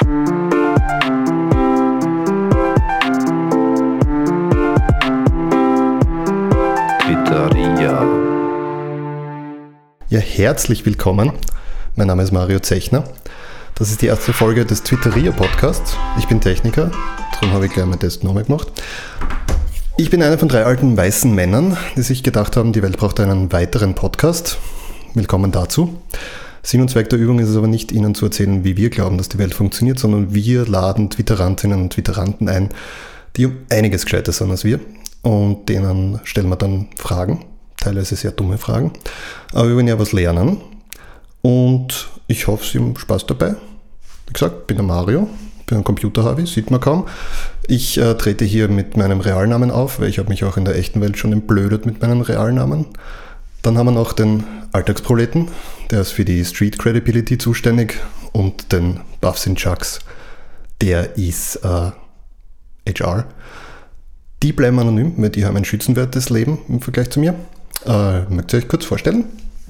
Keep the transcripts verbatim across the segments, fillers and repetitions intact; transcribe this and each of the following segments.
Ja, herzlich willkommen. Mein Name ist Mario Zechner. Das ist die erste Folge des Twitteria-Podcasts. Ich bin Techniker, darum habe ich gleich meinen Test nochmal gemacht. Ich bin einer von drei alten weißen Männern, die sich gedacht haben, die Welt braucht einen weiteren Podcast. Willkommen dazu. Sinn und Zweck der Übung ist es aber nicht, Ihnen zu erzählen, wie wir glauben, dass die Welt funktioniert, sondern wir laden Twitterantinnen und Twitteranten ein, die um einiges gescheiter sind als wir. Und denen stellen wir dann Fragen. Teilweise sehr dumme Fragen, aber wir wollen ja was lernen und ich hoffe, Sie haben Spaß dabei. Wie gesagt, ich bin der Mario, bin ein Computer-Harvey, sieht man kaum. Ich äh, trete hier mit meinem Realnamen auf, weil ich habe mich auch in der echten Welt schon entblödet mit meinem Realnamen. Dann haben wir noch den Alltagsproleten, der ist für die Street Credibility zuständig, und den Buffs in Chucks, der ist äh, H R. Die bleiben anonym, weil die haben ein schützenwertes Leben im Vergleich zu mir. Äh, mögt ihr euch kurz vorstellen?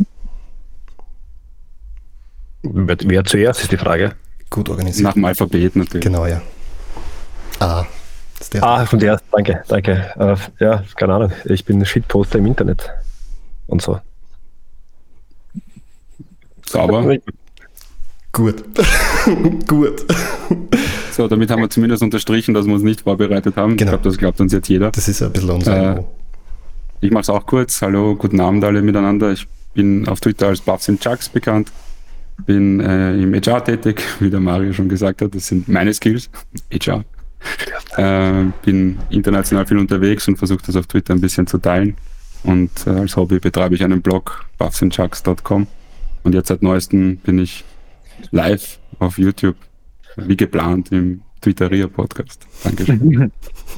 Wer, wer zuerst ist die Frage? Gut organisiert. Nach dem Alphabet natürlich. Genau, ja. Ah, das ist der. Ah, von der, danke, danke. Äh, ja, keine Ahnung, ich bin Shitposter im Internet und so. Sauber. Gut. Gut. So, damit haben wir zumindest unterstrichen, dass wir uns nicht vorbereitet haben. Genau. Ich glaube, das glaubt uns jetzt jeder. Das ist ein bisschen unser äh, Ich mache es auch kurz. Hallo, guten Abend alle miteinander. Ich bin auf Twitter als Buffs in Chucks bekannt. Bin äh, im H R tätig, wie der Mario schon gesagt hat. Das sind meine Skills, H R. Äh, bin international viel unterwegs und versuche das auf Twitter ein bisschen zu teilen. Und äh, als Hobby betreibe ich einen Blog, buffs in chucks dot com. Und jetzt seit neuestem bin ich live auf YouTube, wie geplant, im Twitteria-Podcast. Dankeschön.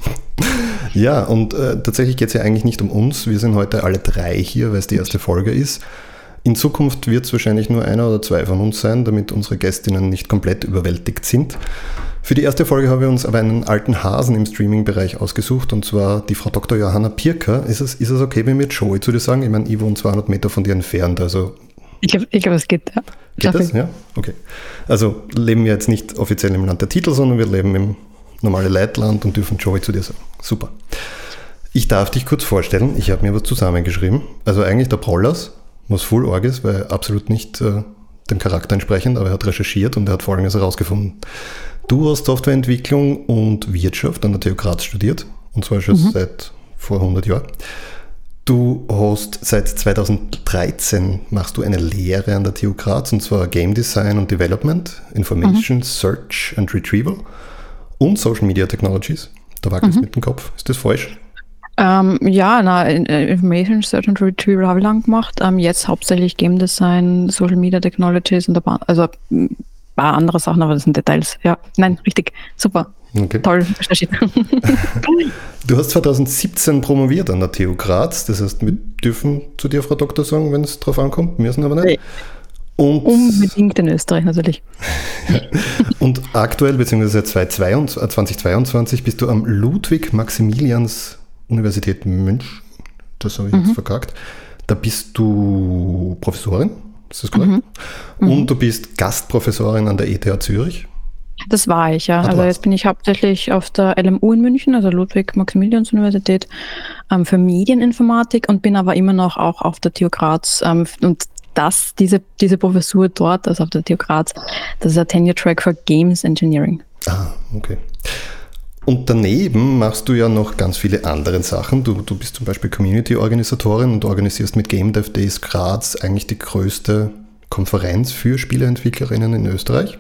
Ja, und äh, tatsächlich geht es ja eigentlich nicht um uns. Wir sind heute alle drei hier, weil es die erste Folge ist. In Zukunft wird es wahrscheinlich nur einer oder zwei von uns sein, damit unsere Gästinnen nicht komplett überwältigt sind. Für die erste Folge haben wir uns aber einen alten Hasen im Streaming-Bereich ausgesucht, und zwar die Frau Doktor Johanna Pirker. Ist es, ist es okay, wenn wir Joey zu dir sagen? Ich meine, ich wohne zweihundert Meter von dir entfernt, also... Ich glaube, ich glaub, es geht, ja. Geht das? Ja? Okay. Also leben wir jetzt nicht offiziell im Land der Titel, sondern wir leben im normale Leitland und dürfen Joey zu dir sagen. Super. Ich darf dich kurz vorstellen, ich habe mir was zusammengeschrieben. Also eigentlich der Prollers, was voll arg ist, weil absolut nicht äh, dem Charakter entsprechend, aber er hat recherchiert und er hat Folgendes herausgefunden. Du hast Softwareentwicklung und Wirtschaft an der T U Graz studiert, und zwar schon mhm. seit vor hundert Jahren. Du hast seit zweitausenddreizehn machst du eine Lehre an der T U Graz, und zwar Game Design und Development, Information mhm. Search and Retrieval und Social Media Technologies. Da wackelst du mhm. mit dem Kopf. Ist das falsch? Ähm, ja, na, Information Search and Retrieval habe ich lang gemacht. Ähm, jetzt hauptsächlich Game Design, Social Media Technologies und ein paar, also ein paar andere Sachen, aber das sind Details. Ja, nein, richtig. Super. Okay. Toll recherchiert. Du hast zweitausendsiebzehn promoviert an der T U Graz, das heißt, wir dürfen zu dir, Frau Doktor, sagen, wenn es drauf ankommt, müssen aber nicht. Und unbedingt in Österreich natürlich. Und aktuell, beziehungsweise seit zweitausendzweiundzwanzig, bist du am Ludwig-Maximilians-Universität München, das habe ich mhm. jetzt verkackt. Da bist du Professorin, ist das korrekt? Mhm. Und du bist Gastprofessorin an der E T H Zürich. Das war ich, ja. Ach, also jetzt bin ich hauptsächlich auf der L M U in München, also Ludwig-Maximilians-Universität, ähm, für Medieninformatik, und bin aber immer noch auch auf der T U Graz. Ähm, und das, diese, diese Professur dort, also auf der T U Graz, das ist ein Tenure-Track für Games Engineering. Ah, okay. Und daneben machst du ja noch ganz viele andere Sachen. Du, du bist zum Beispiel Community-Organisatorin und organisierst mit Game Dev Days Graz eigentlich die größte Konferenz für Spieleentwicklerinnen in Österreich.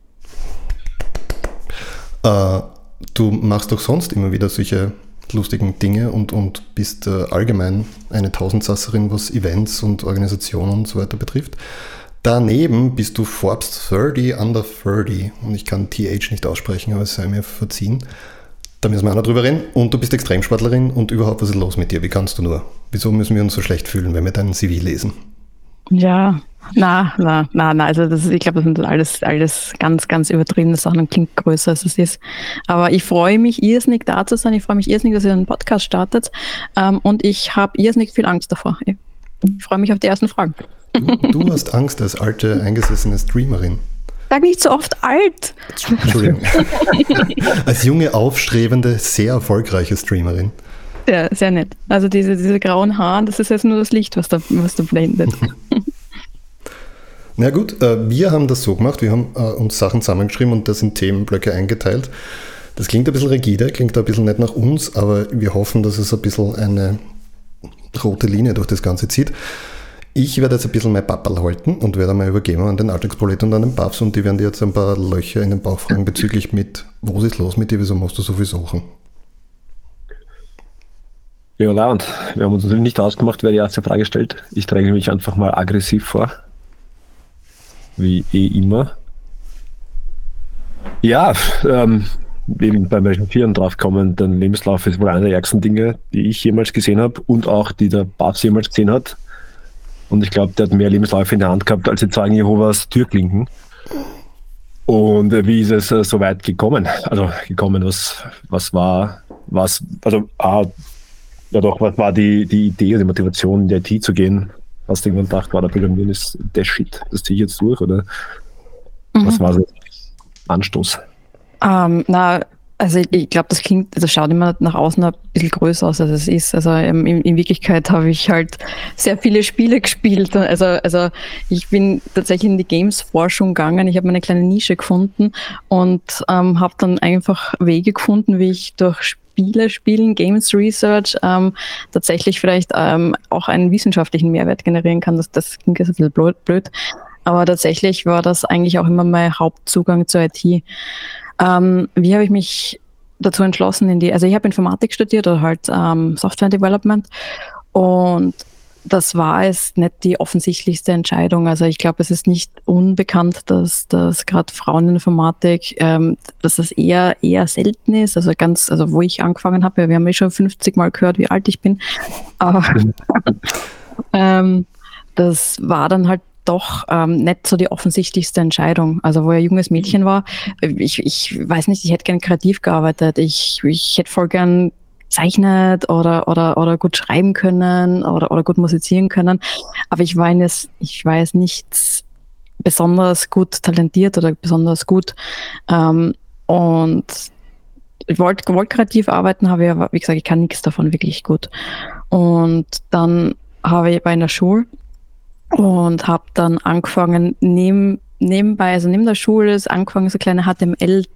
Uh, du machst doch sonst immer wieder solche lustigen Dinge und, und bist uh, allgemein eine Tausendsasserin, was Events und Organisationen und so weiter betrifft. Daneben bist du Forbes dreißig under dreißig, und ich kann T H nicht aussprechen, aber es sei mir verziehen. Da müssen wir auch noch drüber reden. Und du bist Extremsportlerin und überhaupt, was ist los mit dir? Wie kannst du nur? Wieso müssen wir uns so schlecht fühlen, wenn wir deinen C V lesen? Ja, na, na, na, na, also das ist, ich glaube, das sind alles, alles ganz, ganz übertriebene Sachen und klingt größer, als es ist. Aber ich freue mich irrsinnig, da zu sein. Ich freue mich irrsinnig, dass ihr einen Podcast startet. Ähm, und ich habe irrsinnig viel Angst davor. Ich, ich freue mich auf die ersten Fragen. Du, du hast Angst als alte, eingesessene Streamerin. Sag nicht so oft alt. Entschuldigung. Als junge, aufstrebende, sehr erfolgreiche Streamerin. Ja, sehr nett. Also diese, diese grauen Haare, das ist jetzt nur das Licht, was da, was da blendet. Na gut, äh, wir haben das so gemacht, wir haben äh, uns Sachen zusammengeschrieben und das in Themenblöcke eingeteilt. Das klingt ein bisschen rigide, klingt ein bisschen nicht nach uns, aber wir hoffen, dass es ein bisschen eine rote Linie durch das Ganze zieht. Ich werde jetzt ein bisschen mein Papperl halten und werde mal übergeben an den Alltagsprolet und an den Buffs und die werden dir jetzt ein paar Löcher in den Bauch fragen bezüglich mit, was ist los mit dir, wieso machst du so viele Sachen? Ja, na, und wir haben uns natürlich nicht ausgemacht, wer die erste Frage stellt. Ich dränge mich einfach mal aggressiv vor. Wie eh immer. Ja, ähm, eben beim Recherchieren draufkommen, dein Lebenslauf ist wohl einer der ärgsten Dinge, die ich jemals gesehen habe und auch die der Babs jemals gesehen hat. Und ich glaube, der hat mehr Lebensläufe in der Hand gehabt als die Zeugen Jehovas Türklinken. Und äh, wie ist es äh, so weit gekommen? Also gekommen, was, was war, was, also ah, ja doch, was war die, die Idee oder die Motivation, in die I T zu gehen? Hast du irgendwann gedacht, war der Programmieren ist der Shit, das ziehe ich jetzt durch? Oder mhm. was war so Anstoß? Um, na, also ich, ich glaube, das klingt, das schaut immer nach außen ein bisschen größer aus, als es ist. Also in, in Wirklichkeit habe ich halt sehr viele Spiele gespielt. Also, also ich bin tatsächlich in die Games-Forschung gegangen. Ich habe meine kleine Nische gefunden und ähm, habe dann einfach Wege gefunden, wie ich durch Spiele spielen, Games Research ähm, tatsächlich vielleicht ähm, auch einen wissenschaftlichen Mehrwert generieren kann. Das, das klingt jetzt ein bisschen blöd. Aber tatsächlich war das eigentlich auch immer mein Hauptzugang zur I T. Ähm, wie habe ich mich dazu entschlossen, in die, also ich habe Informatik studiert oder halt ähm, Software Development und das war es nicht die offensichtlichste Entscheidung. Also ich glaube, es ist nicht unbekannt, dass, dass gerade Frauen in Informatik, ähm, dass das eher eher selten ist. Also ganz, also wo ich angefangen habe, wir haben ja schon fünfzig Mal gehört, wie alt ich bin. Aber ähm, das war dann halt doch ähm, nicht so die offensichtlichste Entscheidung. Also wo ich ein junges Mädchen war, ich, ich weiß nicht, ich hätte gern kreativ gearbeitet. Ich, ich hätte voll gern zeichnet oder, oder, oder gut schreiben können oder, oder gut musizieren können. Aber ich war jetzt, ich war jetzt nicht besonders gut talentiert oder besonders gut. Ähm, und ich wollte wollt kreativ arbeiten, habe ich aber, wie gesagt, ich kann nichts davon wirklich gut. Und dann habe ich bei einer Schule und habe dann angefangen, neben, nebenbei, also neben der Schule, ist angefangen, so kleine H T M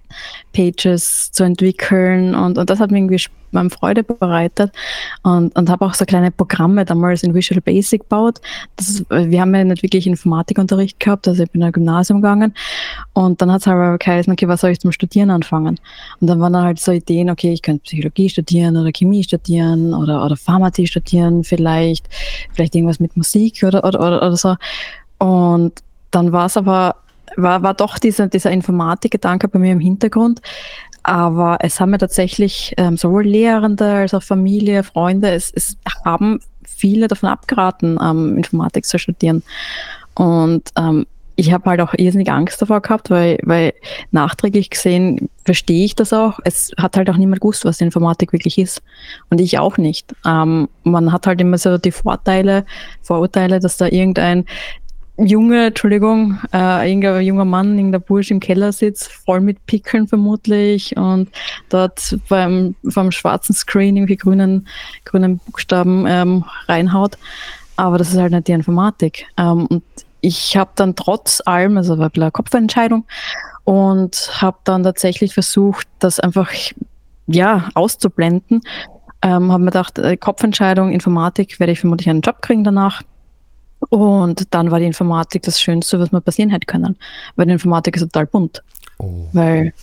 L-Pages zu entwickeln und, und das hat mir irgendwie meine Freude bereitet und, und habe auch so kleine Programme damals in Visual Basic gebaut. Das, wir haben ja nicht wirklich Informatikunterricht gehabt, also ich bin in ein Gymnasium gegangen und dann hat es halt geheißen, okay, was soll ich zum Studieren anfangen? Und dann waren dann halt so Ideen, okay, ich könnte Psychologie studieren oder Chemie studieren oder, oder Pharmazie studieren vielleicht, vielleicht irgendwas mit Musik oder, oder, oder, oder so. Und dann war es aber, war, war doch dieser, dieser Informatikgedanke bei mir im Hintergrund. Aber es haben mir tatsächlich ähm, sowohl Lehrende als auch Familie, Freunde, es, es haben viele davon abgeraten, ähm, Informatik zu studieren. Und ähm, ich habe halt auch irrsinnig Angst davor gehabt, weil, weil nachträglich gesehen verstehe ich das auch. Es hat halt auch niemand gewusst, was die Informatik wirklich ist. Und ich auch nicht. Ähm, man hat halt immer so die Vorteile, Vorurteile, dass da irgendein Junge, Entschuldigung, äh, irgendein junger Mann, irgendein Bursch im Keller sitzt, voll mit Pickeln vermutlich und dort beim, beim schwarzen Screen irgendwie grünen, grünen Buchstaben ähm, reinhaut. Aber das ist halt nicht die Informatik. Ähm, und ich habe dann trotz allem, also war eine Kopfentscheidung und habe dann tatsächlich versucht, das einfach ja auszublenden. Ähm, habe mir gedacht, äh, Kopfentscheidung, Informatik, werde ich vermutlich einen Job kriegen danach. Und dann war die Informatik das Schönste, was mir passieren hätte können. Weil die Informatik ist total bunt. Oh. Weil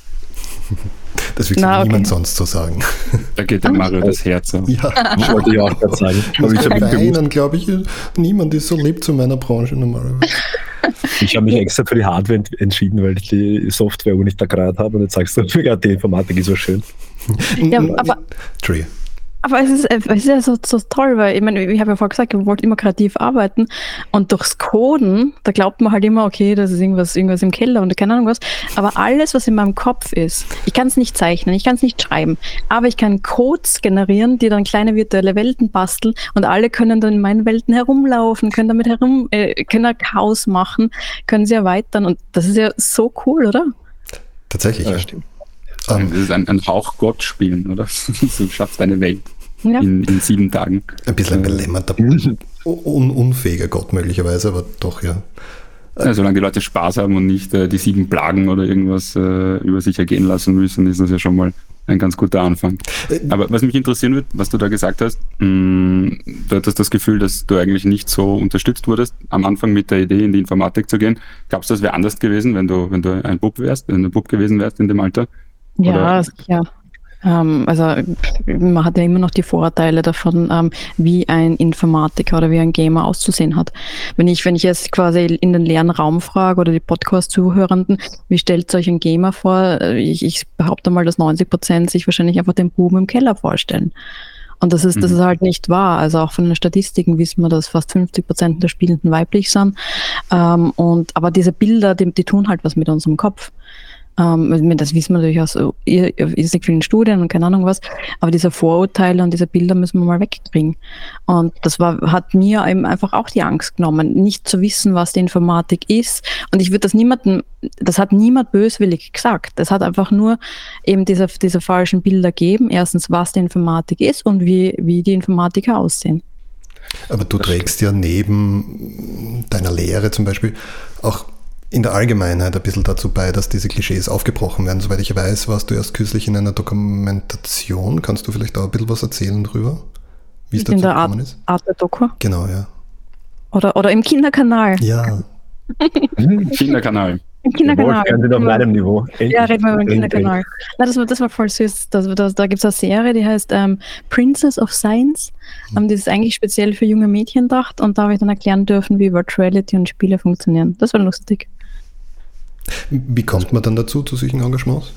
das wird na, niemand okay. sonst so sagen. Da geht der Mario das Herz auf. Ja, das wollte ich auch gerade sagen. Aber ich habe weinen, glaube ich, niemand ist so lieb zu meiner Branche normalerweise. Ich habe mich extra für die Hardware entschieden, weil ich die Software wo nicht da gerade habe und jetzt sagst du, ja, die Informatik ist so schön. Ja, aber Tree. Aber es ist, es ist ja so, so toll, weil ich meine, ich habe ja vorher gesagt, wir wollten immer kreativ arbeiten und durchs Coden, da glaubt man halt immer, okay, das ist irgendwas, irgendwas im Keller und keine Ahnung was, aber alles, was in meinem Kopf ist, ich kann es nicht zeichnen, ich kann es nicht schreiben, aber ich kann Codes generieren, die dann kleine virtuelle Welten basteln und alle können dann in meinen Welten herumlaufen, können damit herum, äh, können Chaos machen, können sie erweitern und das ist ja so cool, oder? Tatsächlich, Ja, ja. stimmt. Ähm, Das ist ein, ein Hauch Gott spielen, oder? Du schaffst eine Welt Ja. in, in sieben Tagen. ein bisschen ein belämmerter, un unfähiger Gott möglicherweise, aber doch, ja. Ja, solange die Leute Spaß haben und nicht äh, die sieben Plagen oder irgendwas äh, über sich ergehen lassen müssen, ist das ja schon mal ein ganz guter Anfang. Aber was mich interessieren wird, was du da gesagt hast, mh, du hattest das Gefühl, dass du eigentlich nicht so unterstützt wurdest, am Anfang mit der Idee in die Informatik zu gehen. Glaubst du, das wäre anders gewesen, wenn du, wenn du ein Bub wärst, wenn du ein Bub gewesen wärst in dem Alter? Ja, Oder- sicher. Ähm, also man hat ja immer noch die Vorteile davon, ähm, wie ein Informatiker oder wie ein Gamer auszusehen hat. Wenn ich, wenn ich jetzt quasi in den leeren Raum frage oder die Podcast-Zuhörenden, wie stellt euch ein Gamer vor? Ich, ich behaupte mal, dass neunzig Prozent sich wahrscheinlich einfach den Buben im Keller vorstellen. Und das ist, das Mhm. ist halt nicht wahr. Also auch von den Statistiken wissen wir, dass fast fünfzig Prozent der Spielenden weiblich sind. Ähm, und, aber diese Bilder, die, die tun halt was mit unserem Kopf. Ähm, das wissen wir natürlich aus irrsinnig vielen Studien und keine Ahnung was, aber diese Vorurteile und diese Bilder müssen wir mal wegkriegen. Und das war, hat mir eben einfach auch die Angst genommen, nicht zu wissen, was die Informatik ist. Und ich würde das niemandem, das hat niemand böswillig gesagt. Das hat einfach nur eben diese, diese falschen Bilder gegeben. Erstens, was die Informatik ist und wie, wie die Informatiker aussehen. Aber du trägst ja neben deiner Lehre zum Beispiel auch in der Allgemeinheit ein bisschen dazu bei, dass diese Klischees aufgebrochen werden. Soweit ich weiß, warst du erst kürzlich in einer Dokumentation. Kannst du vielleicht auch ein bisschen was erzählen drüber, wie es dazu In der Art, gekommen ist? Art der Doku. Genau, ja. Oder, oder im Kinderkanal. Ja, Kinderkanal. Im Kinderkanal. Wir sind auf meinem Niveau. Endlich. Ja, reden wir über den Endlich. Kinderkanal. Na, das, war, das war voll süß. Das, das, da gibt es eine Serie, die heißt ähm, Princess of Science. Ähm, die ist eigentlich speziell für junge Mädchen gedacht und da habe ich dann erklären dürfen, wie Virtuality und Spiele funktionieren. Das war lustig. wie kommt man dann dazu, zu solchen Engagements?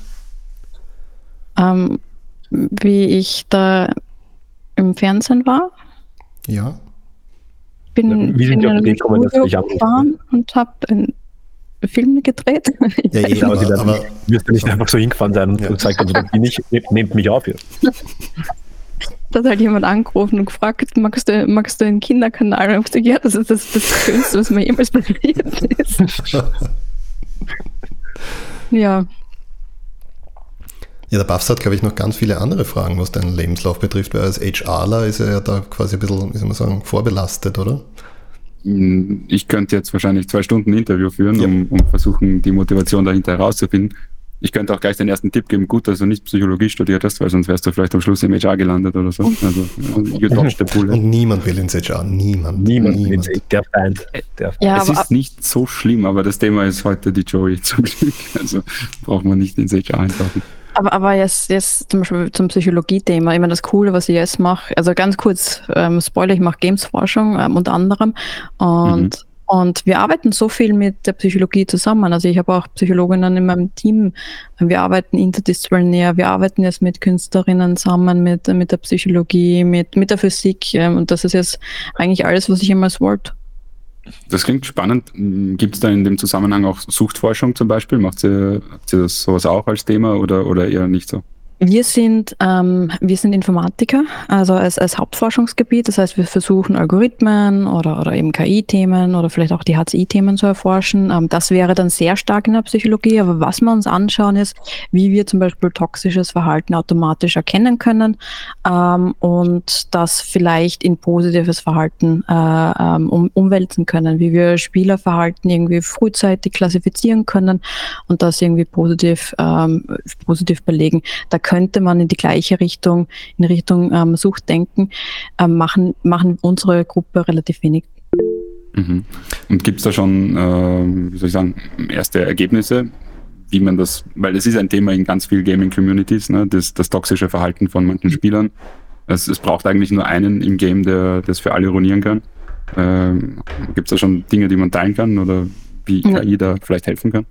Ähm, wie ich da im Fernsehen war, Ja. bin, Ja, wie sind bin die auf in die Idee ein gekommen, dass Studio sie dich anrufen? gefahren und habe einen Film gedreht. Ja, eh, Aber sie aber, werden, aber wirst du nicht einfach so hingefahren sein und Ja. und sagt, also, da bin ich, nehmt, nehmt mich auf jetzt. Da hat halt jemand angerufen und gefragt, magst du, magst du einen Kinderkanal? Und ich habe gesagt, ja, das ist das, das Schönste, was mir jemals passiert ist. Ja, ja, der Buffs hat, glaube ich, noch ganz viele andere Fragen, was deinen Lebenslauf betrifft, weil als HRler ist er ja da quasi ein bisschen, wie soll man sagen, vorbelastet, oder? Ich könnte jetzt wahrscheinlich zwei Stunden Interview führen, Ja. um, um versuchen, die Motivation dahinter herauszufinden. Ich könnte auch gleich den ersten Tipp geben, gut, dass du nicht Psychologie studiert hast, weil sonst wärst du vielleicht am Schluss im H R gelandet oder so. Also, you dodged the bullet. Und niemand will ins H R, niemand. Niemand, niemand. der Feind. Der Feind. ja Es aber ist nicht so schlimm, aber das Thema ist heute die Joey zum Glück. Also braucht man nicht ins H R eintauchen. Aber, aber jetzt, jetzt zum Beispiel zum Psychologie-Thema, ich meine, das Coole, was ich jetzt mache, also ganz kurz, ähm, Spoiler, ich mache Games-Forschung ähm, unter anderem und, Mhm. und wir arbeiten so viel mit der Psychologie zusammen. Also ich habe auch Psychologinnen in meinem Team, wir arbeiten interdisziplinär, wir arbeiten jetzt mit Künstlerinnen zusammen, mit, mit der Psychologie, mit, mit der Physik ähm, und das ist jetzt eigentlich alles, was ich jemals wollte. Das klingt spannend. Gibt es da in dem Zusammenhang auch Suchtforschung zum Beispiel? Macht ihr, habt ihr das sowas auch als Thema oder, oder eher nicht so? Wir sind, ähm, wir sind Informatiker, also als, als Hauptforschungsgebiet. Das heißt, wir versuchen Algorithmen oder, oder eben K I-Themen oder vielleicht auch die H C I-Themen zu erforschen. Ähm, das wäre dann sehr stark in der Psychologie. Aber was wir uns anschauen ist, wie wir zum Beispiel toxisches Verhalten automatisch erkennen können ähm, und das vielleicht in positives Verhalten äh, ähm, um, umwälzen können. Wie wir Spielerverhalten irgendwie frühzeitig klassifizieren können und das irgendwie positiv, ähm, positiv belegen. Da könnte man in die gleiche Richtung, in Richtung ähm, Sucht denken, ähm, machen, machen unsere Gruppe relativ wenig. Mhm. Und gibt es da schon, äh, wie soll ich sagen, erste Ergebnisse, wie man das, weil es ist ein Thema in ganz vielen Gaming-Communities, ne, das, das toxische Verhalten von manchen Spielern. Es, es braucht eigentlich nur einen im Game, der das für alle ruinieren kann. Ähm, gibt es da schon Dinge, die man teilen kann oder wie K I da vielleicht helfen kann?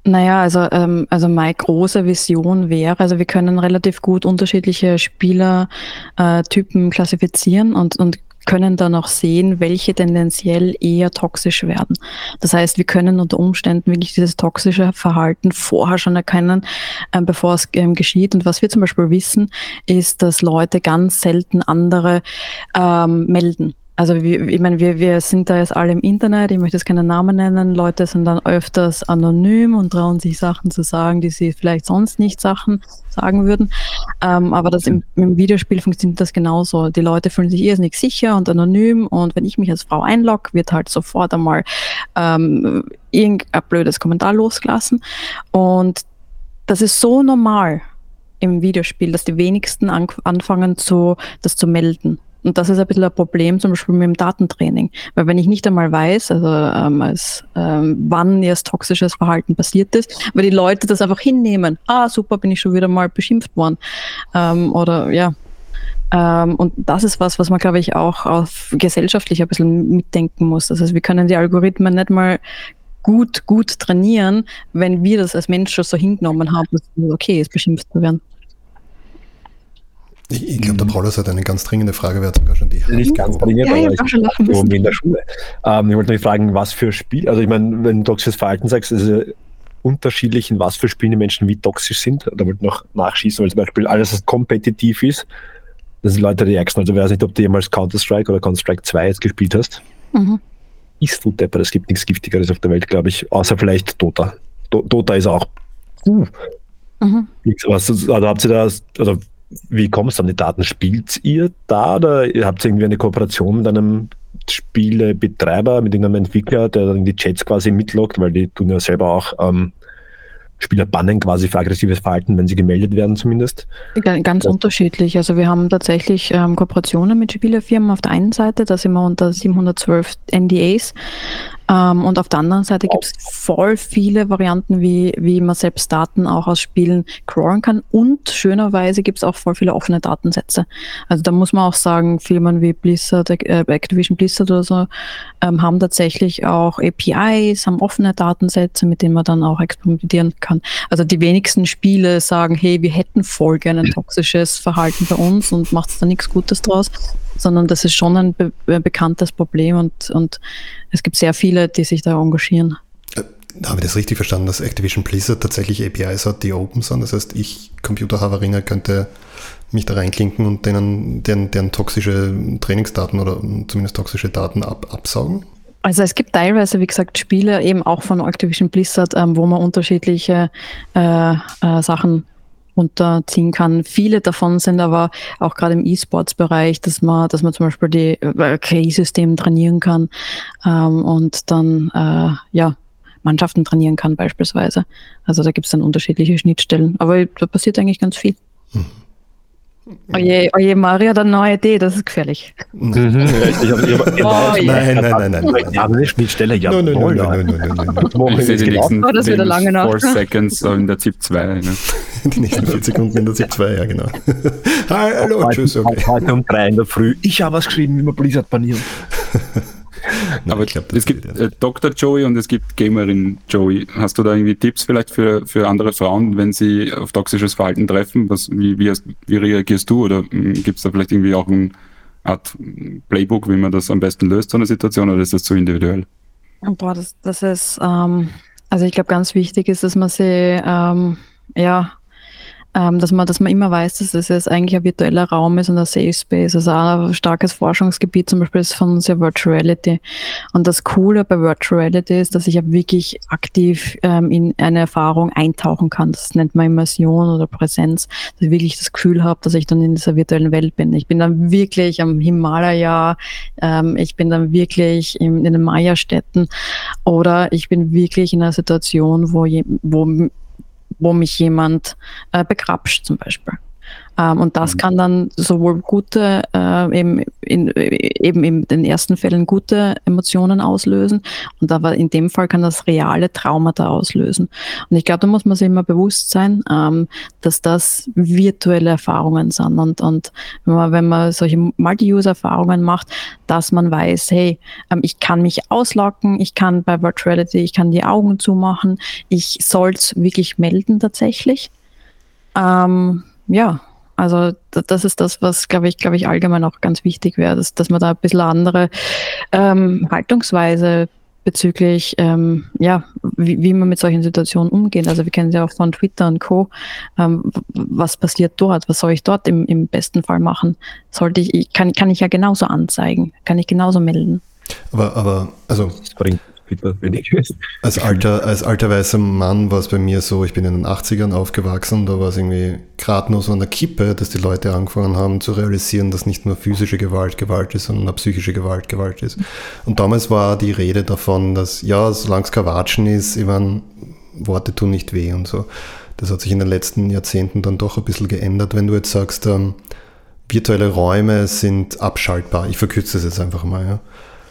Naja, also, ähm, also meine große Vision wäre, also wir können relativ gut unterschiedliche Spielertypen äh, klassifizieren und, und können dann auch sehen, welche tendenziell eher toxisch werden. Das heißt, wir können unter Umständen wirklich dieses toxische Verhalten vorher schon erkennen, äh, bevor es ähm, geschieht. Und was wir zum Beispiel wissen, ist, dass Leute ganz selten andere ähm, melden. Also wir, ich meine, wir, wir sind da jetzt alle im Internet, ich möchte jetzt keinen Namen nennen, Leute sind dann öfters anonym und trauen sich Sachen zu sagen, die sie vielleicht sonst nicht Sachen sagen würden. Ähm, aber das im, im Videospiel funktioniert das genauso. Die Leute fühlen sich irrsinnig sicher und anonym und wenn ich mich als Frau einlogge, wird halt sofort einmal ähm, irgendein blödes Kommentar losgelassen. Und das ist so normal im Videospiel, dass die wenigsten an, anfangen, zu, das zu melden. Und das ist ein bisschen ein Problem, zum Beispiel mit dem Datentraining. Weil wenn ich nicht einmal weiß, also ähm, als, ähm, wann erst toxisches Verhalten passiert ist, weil die Leute das einfach hinnehmen. Ah, super, bin ich schon wieder mal beschimpft worden. Ähm, oder ja. Ähm, und das ist was, was man, glaube ich, auch auf gesellschaftlich ein bisschen mitdenken muss. Das heißt, wir können die Algorithmen nicht mal gut, gut trainieren, wenn wir das als Mensch schon so hingenommen haben, dass es okay ist, beschimpft zu werden. Ich, ich glaube, der Paulus hat eine ganz dringende Frage, wer hat sogar schon die. Nicht ganz dringend, ja, aber ich ich bin in der Schule. Ähm, ich wollte mich fragen, was für Spiel, also ich meine, wenn du toxisches Verhalten sagst, ist es unterschiedlich, in was für Spielen die Menschen wie toxisch sind. Da wollte ich noch nachschießen, weil zum Beispiel alles, was kompetitiv ist, das sind Leute, die ärgsten. Also ich weiß nicht, ob du jemals Counter-Strike oder Counter-Strike zwei jetzt gespielt hast. Mhm. Ist du Depper, es gibt nichts Giftigeres auf der Welt, glaube ich, außer vielleicht Dota. Do- Dota ist auch. Uh. Mhm. Was, also habt ihr da, also wie kommt es an die Daten? Spielt ihr da oder habt ihr irgendwie eine Kooperation mit einem Spielebetreiber, mit irgendeinem Entwickler, der dann die Chats quasi mitloggt, weil die tun ja selber auch ähm, Spieler bannen quasi für aggressives Verhalten, wenn sie gemeldet werden zumindest? Ganz ja. unterschiedlich. Also wir haben tatsächlich ähm, Kooperationen mit Spielerfirmen auf der einen Seite, da sind wir unter siebenhundertzwölf N D As. Ähm, und auf der anderen Seite gibt es voll viele Varianten, wie, wie man selbst Daten auch aus Spielen crawlen kann. Und schönerweise gibt es auch voll viele offene Datensätze. Also da muss man auch sagen, Firmen wie Blizzard, äh, Activision Blizzard oder so, ähm, haben tatsächlich auch A P Is, haben offene Datensätze, mit denen man dann auch experimentieren kann. Also die wenigsten Spiele sagen, hey, wir hätten voll gerne ein toxisches Verhalten bei uns und macht da nichts Gutes draus, sondern das ist schon ein be- bekanntes Problem und, und es gibt sehr viele, die sich da engagieren. Äh, habe ich das richtig verstanden, dass Activision Blizzard tatsächlich A P Is hat, die open sind? Das heißt, ich, Computerhavaringer, könnte mich da reinklinken und denen, deren, deren toxische Trainingsdaten oder zumindest toxische Daten ab, absaugen? Also es gibt teilweise, wie gesagt, Spiele eben auch von Activision Blizzard, ähm, wo man unterschiedliche äh, äh, Sachen runterziehen kann. Viele davon sind aber auch gerade im E-Sports-Bereich, dass man, dass man zum Beispiel die äh, K I-Systeme trainieren kann ähm, und dann äh, ja Mannschaften trainieren kann beispielsweise. Also da gibt es dann unterschiedliche Schnittstellen. Aber da passiert eigentlich ganz viel. Hm. Oje, oje, Mario hat eine neue Idee, das ist gefährlich. Mhm. Ich hab, ich hab, oh, nein, nein, nein, nein, nein. Wir haben eine Schnittstelle, ja. Nein, nein, nein, nein, nein, nein. Ich sehe die nächsten oh, das wieder lange nach. four Seconds in der ZIP zwei. Ne? Die nächsten vier Sekunden in der ZIP zwei, ja genau. Hallo, tschüss, okay. Heute um drei in der Früh. Ich habe was geschrieben, wie man Blizzard banieren. Nein, aber ich glaub, es gibt äh, Doktor Joey und es gibt Gamerin Joey. Hast du da irgendwie Tipps vielleicht für, für andere Frauen, wenn sie auf toxisches Verhalten treffen? Was, wie, wie, hast, wie reagierst du? Oder gibt es da vielleicht irgendwie auch eine Art Playbook, wie man das am besten löst, so eine Situation, oder ist das zu individuell? Boah, das, das ist, ähm, also ich glaube, ganz wichtig ist, dass man sie, ähm, ja, Ähm, dass man, dass man immer weiß, dass es jetzt eigentlich ein virtueller Raum ist und ein Safe Space. Also ein starkes Forschungsgebiet zum Beispiel ist von uns ja Virtual Reality. Und das Coole bei Virtual Reality ist, dass ich ja wirklich aktiv ähm, in eine Erfahrung eintauchen kann. Das nennt man Immersion oder Präsenz, dass ich wirklich das Gefühl habe, dass ich dann in dieser virtuellen Welt bin. Ich bin dann wirklich am Himalaya, ähm, ich bin dann wirklich in, in den Maya-Städten oder ich bin wirklich in einer Situation, wo, je, wo wo mich jemand äh, begrapscht zum Beispiel. Ähm, und das mhm. kann dann sowohl gute, äh, eben, in, eben in den ersten Fällen gute Emotionen auslösen und aber in dem Fall kann das reale Traumata auslösen. Und ich glaube, da muss man sich immer bewusst sein, ähm, dass das virtuelle Erfahrungen sind und, und wenn man, wenn man solche Multi-User-Erfahrungen macht, dass man weiß, hey, ähm, ich kann mich ausloggen, ich kann bei Virtuality, ich kann die Augen zumachen, ich soll es wirklich melden tatsächlich. Ähm, ja, also das ist das, was, glaube ich, glaube ich, allgemein auch ganz wichtig wäre, dass, dass man da ein bisschen andere ähm, Haltungsweise bezüglich, ähm, ja, wie, wie man mit solchen Situationen umgeht. Also wir kennen ja auch von Twitter und Co. Ähm, was passiert dort? Was soll ich dort im, im besten Fall machen? Sollte ich, kann, kann ich ja genauso anzeigen, kann ich genauso melden. Aber, aber, also... Das bringt Twitter wenig. Als alter, als alter weißer Mann war es bei mir so, ich bin in den achtzigern aufgewachsen, da war es irgendwie gerade nur so an der Kippe, dass die Leute angefangen haben zu realisieren, dass nicht nur physische Gewalt Gewalt ist, sondern auch psychische Gewalt Gewalt ist. Und damals war die Rede davon, dass, ja, solange es kein Watschen ist, ich meine, Worte tun nicht weh und so. Das hat sich in den letzten Jahrzehnten dann doch ein bisschen geändert. Wenn du jetzt sagst, ähm, virtuelle Räume sind abschaltbar, ich verkürze das jetzt einfach mal, ja.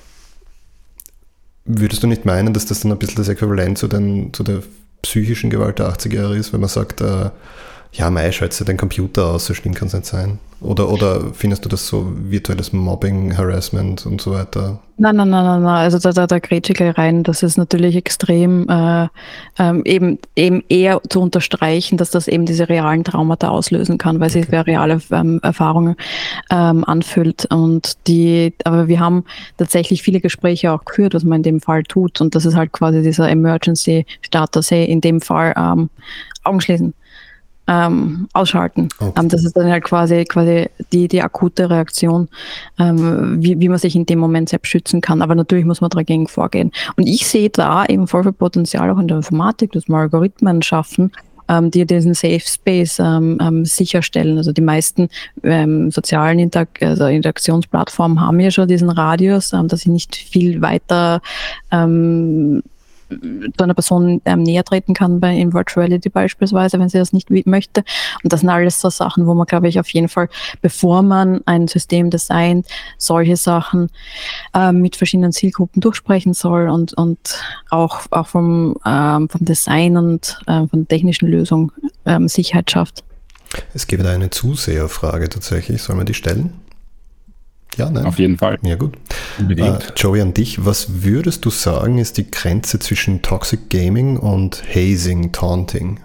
Würdest du nicht meinen, dass das dann ein bisschen das Äquivalent zu, den, zu der psychischen Gewalt der achtziger Jahre ist, wenn man sagt, äh, ja, mei, schaltest du den Computer aus, so schlimm kann es nicht sein? Oder, oder findest du das so virtuelles Mobbing, Harassment und so weiter? Nein, nein, nein, nein, nein. Also da, da, da grätsche ich gleich rein. Das ist natürlich extrem äh, ähm, eben, eben eher zu unterstreichen, dass das eben diese realen Traumata auslösen kann, weil okay. sie reale ähm, Erfahrungen ähm, anfüllt. Und die, aber wir haben tatsächlich viele Gespräche auch geführt, was man in dem Fall tut. Und das ist halt quasi dieser Emergency-Status, hey, in dem Fall ähm, Augen schließen. Ähm, ausschalten. Okay. Ähm, das ist dann halt quasi quasi die, die akute Reaktion, ähm, wie, wie man sich in dem Moment selbst schützen kann. Aber natürlich muss man dagegen vorgehen. Und ich sehe da eben voll viel Potenzial auch in der Informatik, dass wir Algorithmen schaffen, ähm, die diesen Safe Space ähm, ähm, sicherstellen. Also die meisten ähm, sozialen Interakt- also Interaktionsplattformen haben ja schon diesen Radius, ähm, dass ich nicht viel weiter ähm, zu einer Person ähm, näher treten kann bei in Virtuality beispielsweise, wenn sie das nicht möchte. Und das sind alles so Sachen, wo man, glaube ich, auf jeden Fall, bevor man ein System designt, solche Sachen ähm, mit verschiedenen Zielgruppen durchsprechen soll und, und auch, auch vom, ähm, vom Design und ähm, von technischen Lösungen ähm, Sicherheit schafft. Es gibt eine Zuseherfrage tatsächlich. Sollen wir die stellen? Ja, nein. Auf jeden Fall. Ja, gut. Uh, Joey, an dich. Was würdest du sagen, ist die Grenze zwischen Toxic Gaming und Hazing, Taunting?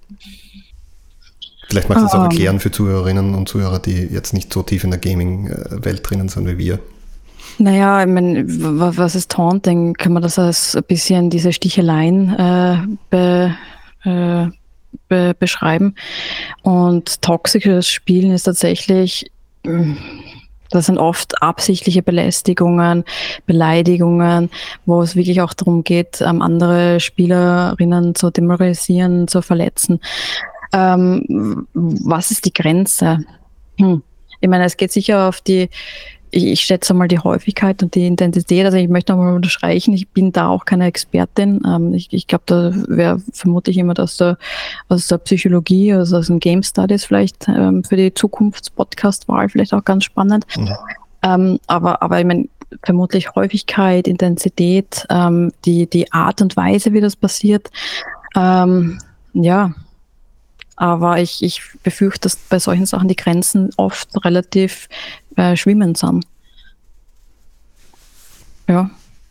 Vielleicht magst du das um. auch erklären für Zuhörerinnen und Zuhörer, die jetzt nicht so tief in der Gaming-Welt drinnen sind wie wir. Naja, ich meine, was ist Taunting? Kann man das als ein bisschen diese Sticheleien äh, be, äh, be, beschreiben? Und toxisches Spielen ist tatsächlich... Mh, Das sind oft absichtliche Belästigungen, Beleidigungen, wo es wirklich auch darum geht, andere Spielerinnen zu demoralisieren, zu verletzen. Ähm, was ist die Grenze? Hm. Ich meine, es geht sicher auf die, ich, ich schätze mal die Häufigkeit und die Intensität. Also ich möchte nochmal unterstreichen, ich bin da auch keine Expertin. Ähm, ich ich glaube, da wäre vermutlich jemand aus der, aus der Psychologie, also aus den Game Studies vielleicht ähm, für die Zukunftspodcast-Wahl vielleicht auch ganz spannend. Mhm. Ähm, aber, aber ich meine, vermutlich Häufigkeit, Intensität, ähm, die, die Art und Weise, wie das passiert. Ähm, ja, aber ich, ich befürchte, dass bei solchen Sachen die Grenzen oft relativ äh, schwimmend sind. Ja.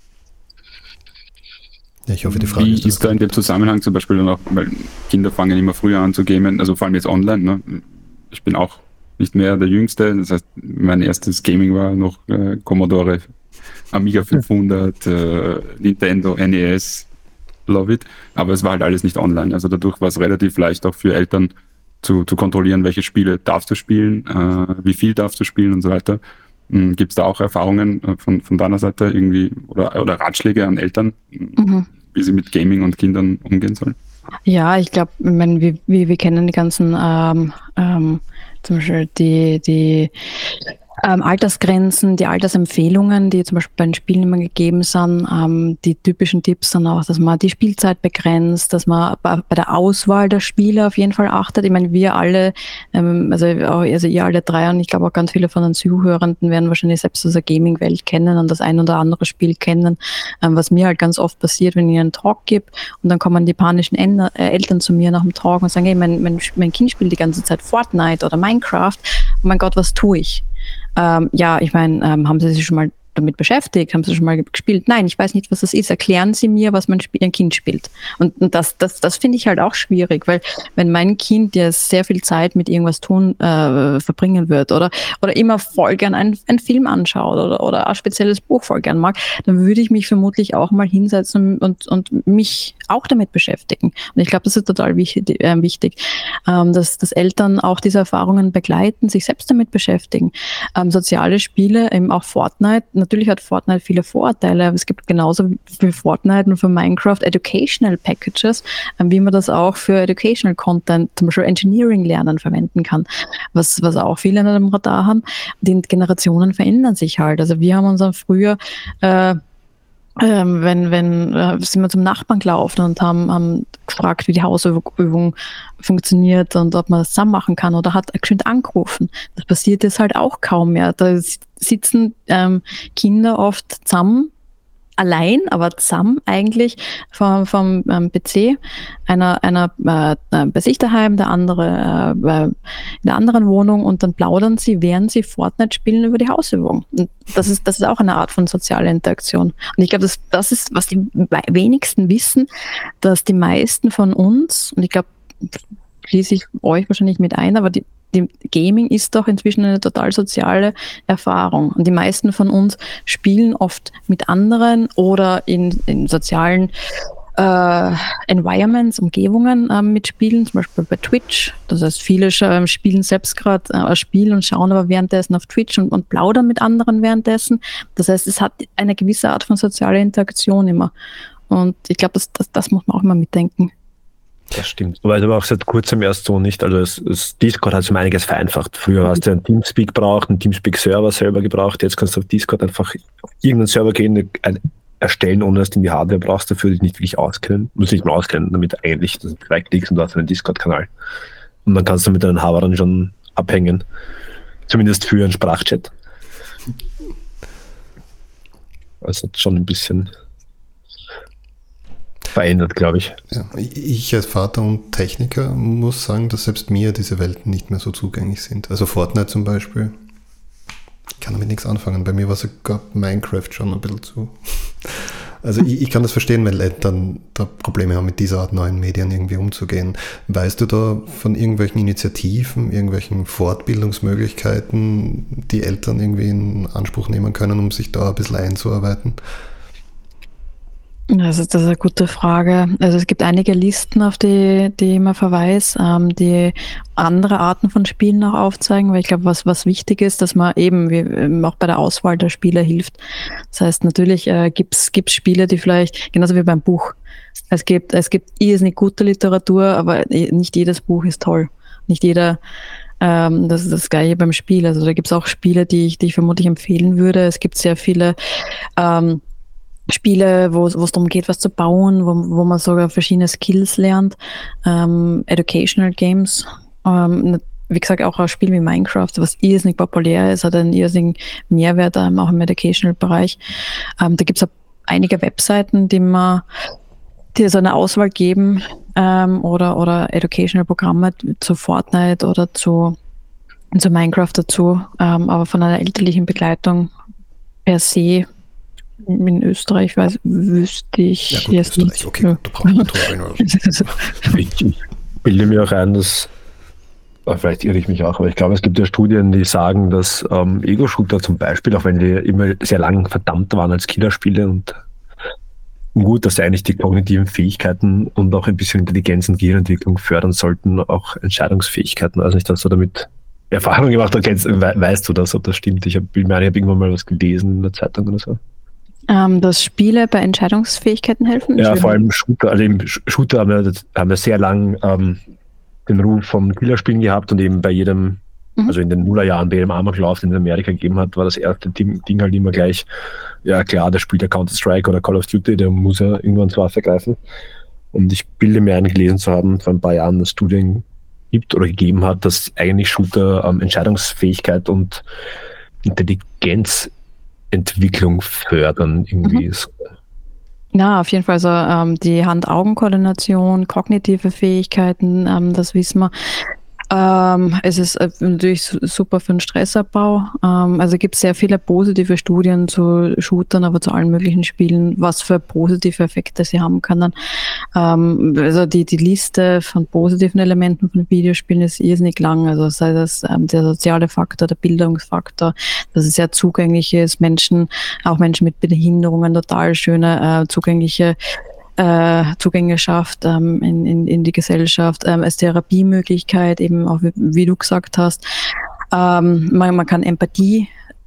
Ja, ich hoffe, die Frage Wie ist, ist da in dem Zusammenhang zum Beispiel dann auch, weil Kinder fangen immer früher an zu gamen, also vor allem jetzt online. Ne? Ich bin auch nicht mehr der Jüngste, das heißt, mein erstes Gaming war noch äh, Commodore, Amiga fünfhundert, äh, Nintendo, N E S, love it, aber es war halt alles nicht online, also dadurch war es relativ leicht auch für Eltern zu, zu kontrollieren, welche Spiele darfst du spielen, äh, wie viel darfst du spielen und so weiter. Mhm. Gibt es da auch Erfahrungen von, von deiner Seite irgendwie oder, oder Ratschläge an Eltern, mhm. wie sie mit Gaming und Kindern umgehen sollen? Ja, ich glaube, ich mein, wir, wir, wir kennen die ganzen ähm, ähm, zum Beispiel die, die Ähm, Altersgrenzen, die Altersempfehlungen, die zum Beispiel bei den Spielen immer gegeben sind, ähm, die typischen Tipps dann auch, dass man die Spielzeit begrenzt, dass man bei, bei der Auswahl der Spiele auf jeden Fall achtet. Ich meine, wir alle, ähm, also, also ihr alle drei und ich glaube auch ganz viele von den Zuhörenden werden wahrscheinlich selbst aus der Gaming-Welt kennen und das ein oder andere Spiel kennen, ähm, was mir halt ganz oft passiert, wenn ich einen Talk gebe und dann kommen die panischen Änder, äh, Eltern zu mir nach dem Talk und sagen, hey, mein, mein, mein Kind spielt die ganze Zeit Fortnite oder Minecraft, oh mein Gott, was tue ich? Ähm, ja, ich meine, ähm, haben Sie sich schon mal damit beschäftigt? Haben Sie schon mal gespielt? Nein, ich weiß nicht, was das ist. Erklären Sie mir, was mein, Spiel, ein Kind spielt. Und, und das, das, das finde ich halt auch schwierig, weil wenn mein Kind ja sehr viel Zeit mit irgendwas tun äh, verbringen wird oder, oder immer voll gern einen, einen Film anschaut oder, oder ein spezielles Buch voll gern mag, dann würde ich mich vermutlich auch mal hinsetzen und, und mich auch damit beschäftigen. Und ich glaube, das ist total wichtig, äh, wichtig ähm, dass, dass Eltern auch diese Erfahrungen begleiten, sich selbst damit beschäftigen. Ähm, soziale Spiele, eben auch Fortnite, natürlich hat Fortnite viele Vorteile, aber es gibt genauso wie Fortnite und für Minecraft Educational Packages, wie man das auch für Educational Content, zum Beispiel Engineering lernen, verwenden kann, was, was auch viele in dem Radar haben. Die Generationen verändern sich halt. Also wir haben uns dann früher äh, Ähm, wenn, wenn, äh, sind wir zum Nachbarn gelaufen und haben, haben gefragt, wie die Hausübung funktioniert und ob man das zusammen machen kann oder hat geschwind angerufen. Das passiert jetzt halt auch kaum mehr. Da sitzen ähm, Kinder oft zusammen, allein, aber zusammen eigentlich vom, vom ähm, P C, einer, einer äh, bei sich daheim, der andere äh, in der anderen Wohnung und dann plaudern sie, während sie Fortnite spielen über die Hausübung. Und das ist, das ist auch eine Art von sozialer Interaktion. Und ich glaube, das, das ist, was die wenigsten wissen, dass die meisten von uns, und ich glaube, schließe ich euch wahrscheinlich mit ein, aber die Die Gaming ist doch inzwischen eine total soziale Erfahrung. Und die meisten von uns spielen oft mit anderen oder in, in sozialen äh, Environments, Umgebungen äh, mitspielen, zum Beispiel bei Twitch. Das heißt, viele äh, spielen selbst gerade äh, ein Spiel und schauen aber währenddessen auf Twitch und, und plaudern mit anderen währenddessen. Das heißt, es hat eine gewisse Art von sozialer Interaktion immer. Und ich glaube, das, das, das muss man auch immer mitdenken. Das stimmt. Aber es war auch seit kurzem erst so nicht. Also es, es, Discord hat es um einiges vereinfacht. Früher hast du einen Teamspeak braucht, einen Teamspeak-Server selber gebraucht. Jetzt kannst du auf Discord einfach auf irgendeinen Server gehen, ein, erstellen, ohne dass du die Hardware brauchst, dafür dich nicht wirklich auskennen. Du musst nicht mal auskennen, damit eigentlich das zwei Klicks und du hast einen Discord-Kanal. Und dann kannst du mit deinen Haberern schon abhängen. Zumindest für einen Sprachchat. Also schon ein bisschen verändert, glaube ich. Ja, ich als Vater und Techniker muss sagen, dass selbst mir diese Welten nicht mehr so zugänglich sind. Also Fortnite zum Beispiel, ich kann damit nichts anfangen. Bei mir war sogar Minecraft schon ein bisschen zu. Also ich, ich kann das verstehen, wenn Eltern da Probleme haben, mit dieser Art neuen Medien irgendwie umzugehen. Weißt du da von irgendwelchen Initiativen, irgendwelchen Fortbildungsmöglichkeiten, die Eltern irgendwie in Anspruch nehmen können, um sich da ein bisschen einzuarbeiten? Das ist, das ist eine gute Frage. Also es gibt einige Listen, auf die, die man verweist, ähm, die andere Arten von Spielen auch aufzeigen, weil ich glaube, was, was wichtig ist, dass man eben, wie eben auch bei der Auswahl der Spiele hilft. Das heißt, natürlich äh, gibt es Spiele, die vielleicht, genauso wie beim Buch, es gibt, es gibt irrsinnig gute Literatur, aber nicht jedes Buch ist toll. Nicht jeder, ähm, das ist das Gleiche beim Spiel. Also da gibt es auch Spiele, die ich, die ich vermutlich empfehlen würde. Es gibt sehr viele ähm, Spiele, wo es darum geht, was zu bauen, wo, wo man sogar verschiedene Skills lernt, ähm, Educational Games, ähm, wie gesagt auch ein Spiel wie Minecraft, was irrsinnig populär ist, hat einen irrsinnigen Mehrwert, ähm, auch im Educational-Bereich. Ähm, da gibt es einige Webseiten, die man, die so eine Auswahl geben ähm, oder, oder Educational-Programme zu Fortnite oder zu, zu Minecraft dazu, ähm, aber von einer elterlichen Begleitung per se in Österreich weiß, wüsste ich ja, gut, jetzt Österreich, nicht. okay, da brauchen wir drüber Ich bilde mir auch ein, dass, vielleicht irre ich mich auch, aber ich glaube, es gibt ja Studien, die sagen, dass ähm, Ego-Shooter zum Beispiel, auch wenn die immer sehr lang verdammt waren als Killerspiele und gut, dass sie eigentlich die kognitiven Fähigkeiten und auch ein bisschen Intelligenz und Gehirnentwicklung fördern sollten, auch Entscheidungsfähigkeiten. Also nicht, dass du damit Erfahrung gemacht hast, kennst, we- weißt du das, ob das stimmt? Ich habe ich hab irgendwann mal was gelesen in der Zeitung oder so. Ähm, dass Spiele bei Entscheidungsfähigkeiten helfen? Ja, vor allem Shooter. Also eben Shooter haben ja, haben ja sehr lang ähm, den Ruf vom Killerspielen gehabt und eben bei jedem Mhm. Also in den Nullerjahren bei jedem Amoklauf, den es in Amerika gegeben hat, war das erste Ding, Ding halt immer gleich, ja klar, der spielt ja Counter-Strike oder Call of Duty, der muss ja irgendwann zur Waffe greifen. Und ich bilde mir ein, gelesen zu haben, vor ein paar Jahren, dass Studien gibt oder gegeben hat, dass eigentlich Shooter ähm, Entscheidungsfähigkeit und Intelligenzentwicklung fördern irgendwie. Mhm. Ja, auf jeden Fall so ähm, die Hand-Augen-Koordination, kognitive Fähigkeiten, ähm, das wissen wir. Ähm, es ist äh, natürlich super für den Stressabbau. Ähm, also gibt es sehr viele positive Studien zu Shootern, aber zu allen möglichen Spielen, was für positive Effekte sie haben können. Ähm, also die, die Liste von positiven Elementen von Videospielen ist irrsinnig lang. Also sei das ähm, der soziale Faktor, der Bildungsfaktor, dass es sehr zugänglich ist, Menschen, auch Menschen mit Behinderungen, total schöne, äh, zugängliche Äh, Zugänge schafft ähm, in, in, in die Gesellschaft, ähm, als Therapiemöglichkeit, eben auch wie, wie du gesagt hast. Ähm, man, man kann Empathie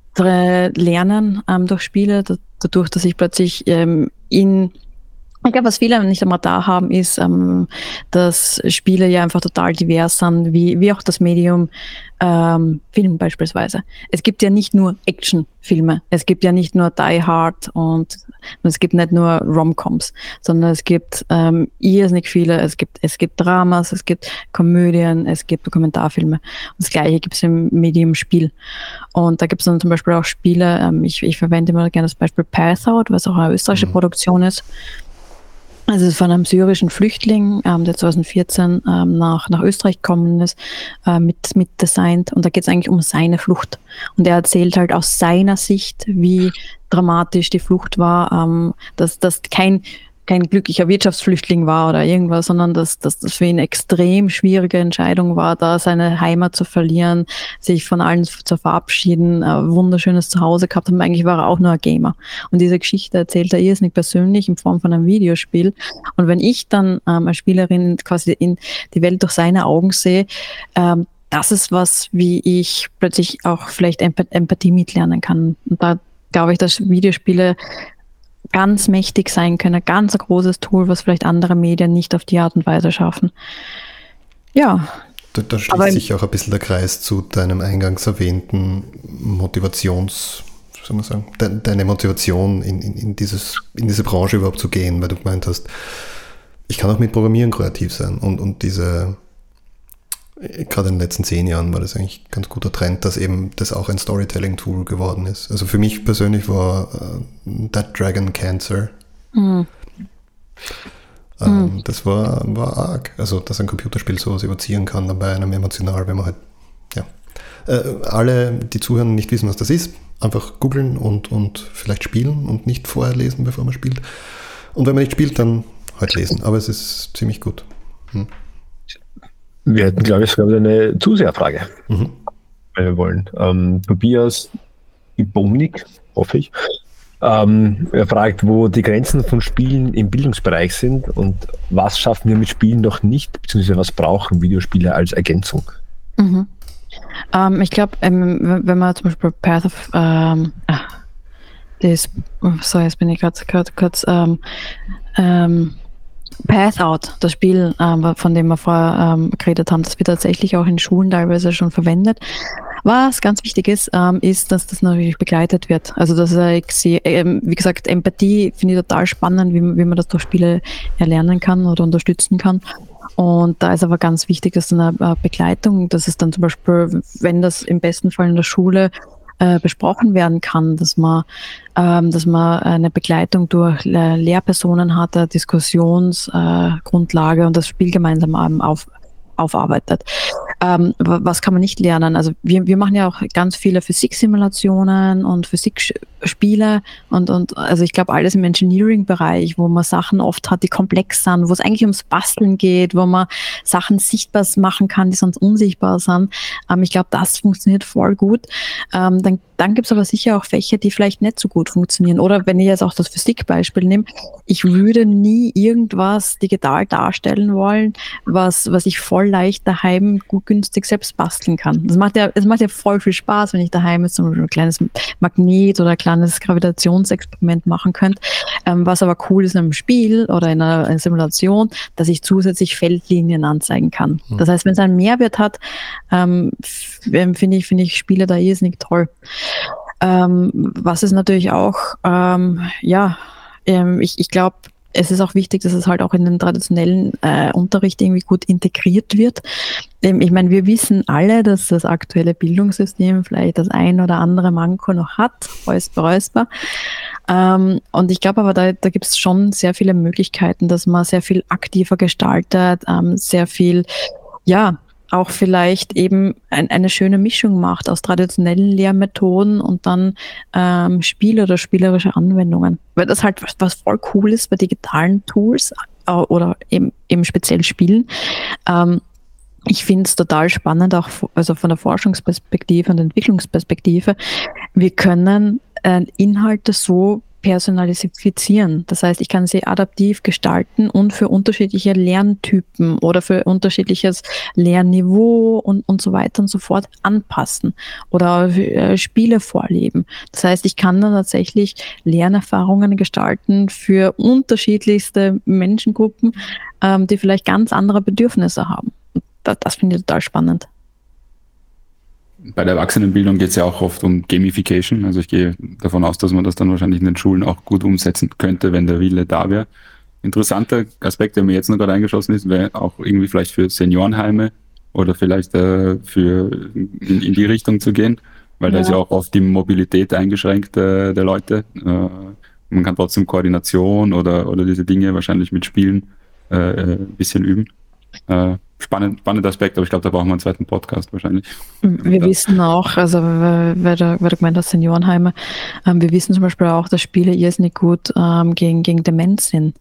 lernen ähm, durch Spiele, dadurch, dass ich plötzlich ähm, in Ich glaube, was viele nicht einmal da haben, ist, ähm, dass Spiele ja einfach total divers sind, wie, wie auch das Medium ähm, Film beispielsweise. Es gibt ja nicht nur Actionfilme, es gibt ja nicht nur Die Hard und, und es gibt nicht nur Rom-Coms, sondern es gibt ähm, irrsinnig viele, es gibt, es gibt Dramas, es gibt Komödien, es gibt Dokumentarfilme. Und das Gleiche gibt es im Medium Spiel. Und da gibt es dann zum Beispiel auch Spiele, ähm, ich, ich verwende immer gerne das Beispiel Pathout, was auch eine österreichische mhm. Produktion ist. Also von einem syrischen Flüchtling, ähm, der zwanzig vierzehn ähm, nach, nach Österreich gekommen ist, äh, mit, mit designt. Und da geht es eigentlich um seine Flucht. Und er erzählt halt aus seiner Sicht, wie dramatisch die Flucht war, ähm, dass das kein kein glücklicher Wirtschaftsflüchtling war oder irgendwas, sondern dass, dass das für ihn eine extrem schwierige Entscheidung war, da seine Heimat zu verlieren, sich von allen zu verabschieden, ein wunderschönes Zuhause gehabt haben. Eigentlich war er auch nur ein Gamer. Und diese Geschichte erzählt er irrsinnig persönlich in Form von einem Videospiel. Und wenn ich dann ähm, als Spielerin quasi in die Welt durch seine Augen sehe, ähm, das ist was, wie ich plötzlich auch vielleicht Empath- Empathie mitlernen kann. Und da glaube ich, dass Videospiele ganz mächtig sein können, ein ganz großes Tool, was vielleicht andere Medien nicht auf die Art und Weise schaffen. Ja. Da, da schließt aber sich auch ein bisschen der Kreis zu deinem eingangs erwähnten Motivations, wie soll man sagen, de, deine Motivation in, in, in, dieses, in diese Branche überhaupt zu gehen, weil du gemeint hast, ich kann auch mit Programmieren kreativ sein und, und diese, gerade in den letzten zehn Jahren war das eigentlich ein ganz guter Trend, dass eben das auch ein Storytelling-Tool geworden ist. Also für mich persönlich war uh, That Dragon Cancer. Mhm. Ähm, mhm. Das war, war arg. Also, dass ein Computerspiel sowas evozieren kann, dann bei einem emotional, wenn man halt, ja. Äh, alle, die zuhören, nicht wissen, was das ist, einfach googeln und, und vielleicht spielen und nicht vorher lesen, bevor man spielt. Und wenn man nicht spielt, dann halt lesen. Aber es ist ziemlich gut. Hm. Wir hätten, glaube ich, sogar eine Zuseherfrage, mhm. wenn wir wollen. Ähm, Tobias Ibomnik, hoffe ich, ähm, er fragt, wo die Grenzen von Spielen im Bildungsbereich sind und was schaffen wir mit Spielen noch nicht, beziehungsweise was brauchen Videospiele als Ergänzung? Mhm. Ähm, ich glaube, ähm, wenn man zum Beispiel Path of ähm, ah, das, so jetzt bin ich gerade kurz ähm, ähm, Pathout, das Spiel, ähm, von dem wir vorher ähm, geredet haben, das wird tatsächlich auch in Schulen teilweise schon verwendet. Was ganz wichtig ist, ähm, ist, dass das natürlich begleitet wird. Also dass äh, ich sehe, ähm, wie gesagt, Empathie finde ich total spannend, wie, wie man das durch Spiele erlernen kann oder unterstützen kann. Und da ist aber ganz wichtig, dass eine äh, Begleitung, dass es dann zum Beispiel, wenn das im besten Fall in der Schule äh, besprochen werden kann, dass man, ähm, dass man eine Begleitung durch äh, Lehrpersonen hat, eine Diskussionsgrundlage äh, und das Spiel gemeinsam ähm, auf, aufarbeitet. Ähm, was kann man nicht lernen? Also wir, wir machen ja auch ganz viele Physiksimulationen und Physikspiele und, und also ich glaube alles im Engineering-Bereich, wo man Sachen oft hat, die komplex sind, wo es eigentlich ums Basteln geht, wo man Sachen sichtbar machen kann, die sonst unsichtbar sind. Ähm, ich glaube, das funktioniert voll gut. Ähm, dann dann gibt es aber sicher auch Fächer, die vielleicht nicht so gut funktionieren. Oder wenn ich jetzt auch das Physikbeispiel nehme, ich würde nie irgendwas digital darstellen wollen, was, was ich voll leicht daheim gut günstig selbst basteln kann. Das macht ja, es macht ja voll viel Spaß, wenn ich daheim jetzt zum Beispiel ein kleines Magnet oder ein kleines Gravitationsexperiment machen könnt. Ähm, was aber cool ist in einem Spiel oder in einer, einer Simulation, dass ich zusätzlich Feldlinien anzeigen kann. Mhm. Das heißt, wenn es einen Mehrwert hat, ähm, finde ich, finde ich Spiele da irrsinnig toll. Ähm, was ist natürlich auch, ähm, ja, ähm, ich, ich glaube, es ist auch wichtig, dass es halt auch in den traditionellen äh, Unterricht irgendwie gut integriert wird. Ähm, ich meine, wir wissen alle, dass das aktuelle Bildungssystem vielleicht das ein oder andere Manko noch hat, räusper, räusper. Ähm, und ich glaube aber, da, da gibt es schon sehr viele Möglichkeiten, dass man sehr viel aktiver gestaltet, ähm, sehr viel, ja, auch vielleicht eben ein, eine schöne Mischung macht aus traditionellen Lehrmethoden und dann ähm, Spiele oder spielerische Anwendungen. Weil das halt was, was voll cool ist bei digitalen Tools äh, oder eben, eben speziell Spielen. Ähm, ich finde es total spannend, auch also von der Forschungsperspektive und Entwicklungsperspektive. Wir können äh, Inhalte so personalisieren. Das heißt, ich kann sie adaptiv gestalten und für unterschiedliche Lerntypen oder für unterschiedliches Lernniveau und, und so weiter und so fort anpassen oder äh, Spiele vorleben. Das heißt, ich kann dann tatsächlich Lernerfahrungen gestalten für unterschiedlichste Menschengruppen, ähm, die vielleicht ganz andere Bedürfnisse haben. Das, das finde ich total spannend. Bei der Erwachsenenbildung geht es ja auch oft um Gamification. Also ich gehe davon aus, dass man das dann wahrscheinlich in den Schulen auch gut umsetzen könnte, wenn der Wille da wäre. Interessanter Aspekt, der mir jetzt noch gerade eingeschossen ist, wäre auch irgendwie vielleicht für Seniorenheime oder vielleicht äh, für in, in die Richtung zu gehen, weil ja. Da ist ja auch oft die Mobilität eingeschränkt äh, der Leute. Äh, man kann trotzdem Koordination oder, oder diese Dinge wahrscheinlich mit Spielen äh, ein bisschen üben. Äh, Spannend, spannender Aspekt, aber ich glaube, da brauchen wir einen zweiten Podcast wahrscheinlich. Wir ja. wissen auch, also weil du, weil du gemeint hast, Seniorenheime, ähm, wir wissen zum Beispiel auch, dass Spiele irrsinnig gut ähm, gegen, gegen Demenz sind.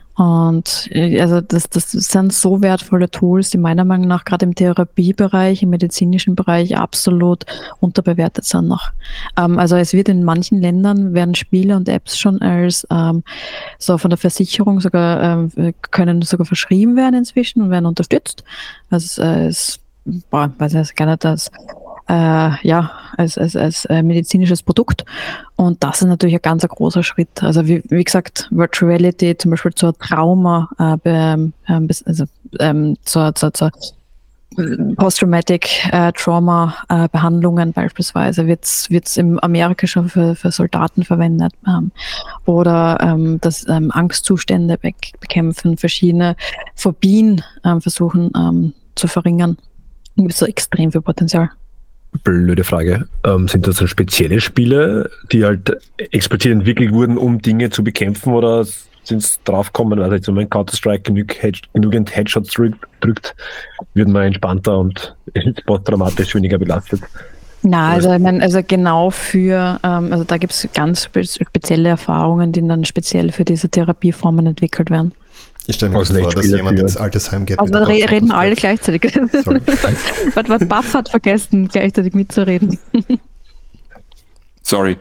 Und also das, das sind so wertvolle Tools, die meiner Meinung nach gerade im Therapiebereich, im medizinischen Bereich absolut unterbewertet sind noch. Ähm, also es wird in manchen Ländern, werden Spiele und Apps schon als ähm, so von der Versicherung sogar, ähm, können sogar verschrieben werden inzwischen und werden unterstützt. Also es, boah, weiß ich gar nicht, das Äh, ja, als, als, als äh, medizinisches Produkt. Und das ist natürlich ein ganz ein großer Schritt. Also wie, wie gesagt, Virtual Reality zum Beispiel zur Trauma, äh, be, ähm, also ähm, zur, zur, zur Post-Traumatic äh, Trauma äh, Behandlungen beispielsweise wird es in Amerika schon für, für Soldaten verwendet. Ähm, oder ähm, das ähm, Angstzustände be- bekämpfen, verschiedene Phobien ähm, versuchen ähm, zu verringern. Da gibt es so extrem viel Potenzial. Blöde Frage. Ähm, sind das dann spezielle Spiele, die halt explizit entwickelt wurden, um Dinge zu bekämpfen, oder sind es draufgekommen, also jetzt wenn man Counter-Strike genug Head, genügend Headshots drückt, wird man entspannter und ist posttraumatisch weniger belastet? Na, also ich meine, also genau für, ähm, also da gibt es ganz spe- spezielle Erfahrungen, die dann speziell für diese Therapieformen entwickelt werden. Ich stelle mir vor, dass jemand ins Altersheim geht. Also re- reden alle gleichzeitig. was, was Buff hat vergessen, gleichzeitig mitzureden. Sorry.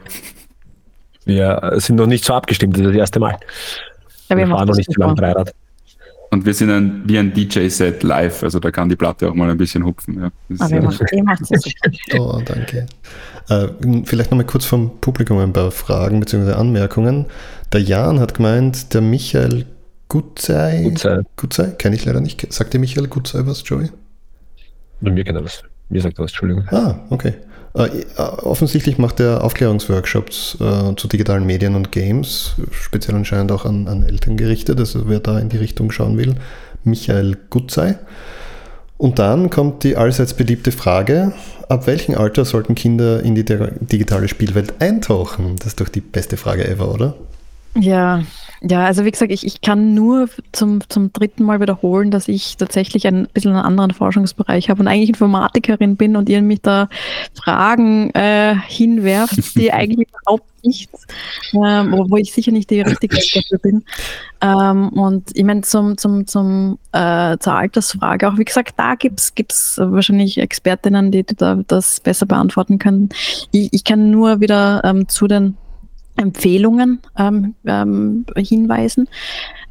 Wir sind noch nicht so abgestimmt, das ist das erste Mal. Ja, wir, wir fahren noch nicht so lange Dreirad. Und wir sind ein, wie ein D J-Set live, also da kann die Platte auch mal ein bisschen hupfen. Ja. Aber ihr macht, ihr macht es super. Oh, danke. Äh, vielleicht nochmal kurz vom Publikum ein paar Fragen bzw. Anmerkungen. Der Jan hat gemeint, der Michael Gutzei, Gutzei, Gutzei kenne ich leider nicht. Sagt dir Michael Gutzei was, Joey? Bei mir kennt er was. Mir sagt er was, Entschuldigung. Ah, okay. Äh, offensichtlich macht er Aufklärungsworkshops äh, zu digitalen Medien und Games, speziell anscheinend auch an, an Eltern gerichtet, also wer da in die Richtung schauen will, Michael Gutzei. Und dann kommt die allseits beliebte Frage, ab welchem Alter sollten Kinder in die digitale Spielwelt eintauchen? Das ist doch die beste Frage ever, oder? Ja, ja, also wie gesagt, ich, ich kann nur zum, zum dritten Mal wiederholen, dass ich tatsächlich ein bisschen einen anderen Forschungsbereich habe und eigentlich Informatikerin bin und ihr mich da Fragen äh, hinwerft, die eigentlich überhaupt nicht, äh, wo, wo ich sicher nicht die richtige dafür bin. Ähm, und ich meine, zum, zum, zum, äh, zur Altersfrage, auch wie gesagt, da gibt's gibt's wahrscheinlich Expertinnen, die, die da das besser beantworten können. Ich, ich kann nur wieder ähm, zu den Empfehlungen ähm, ähm, hinweisen.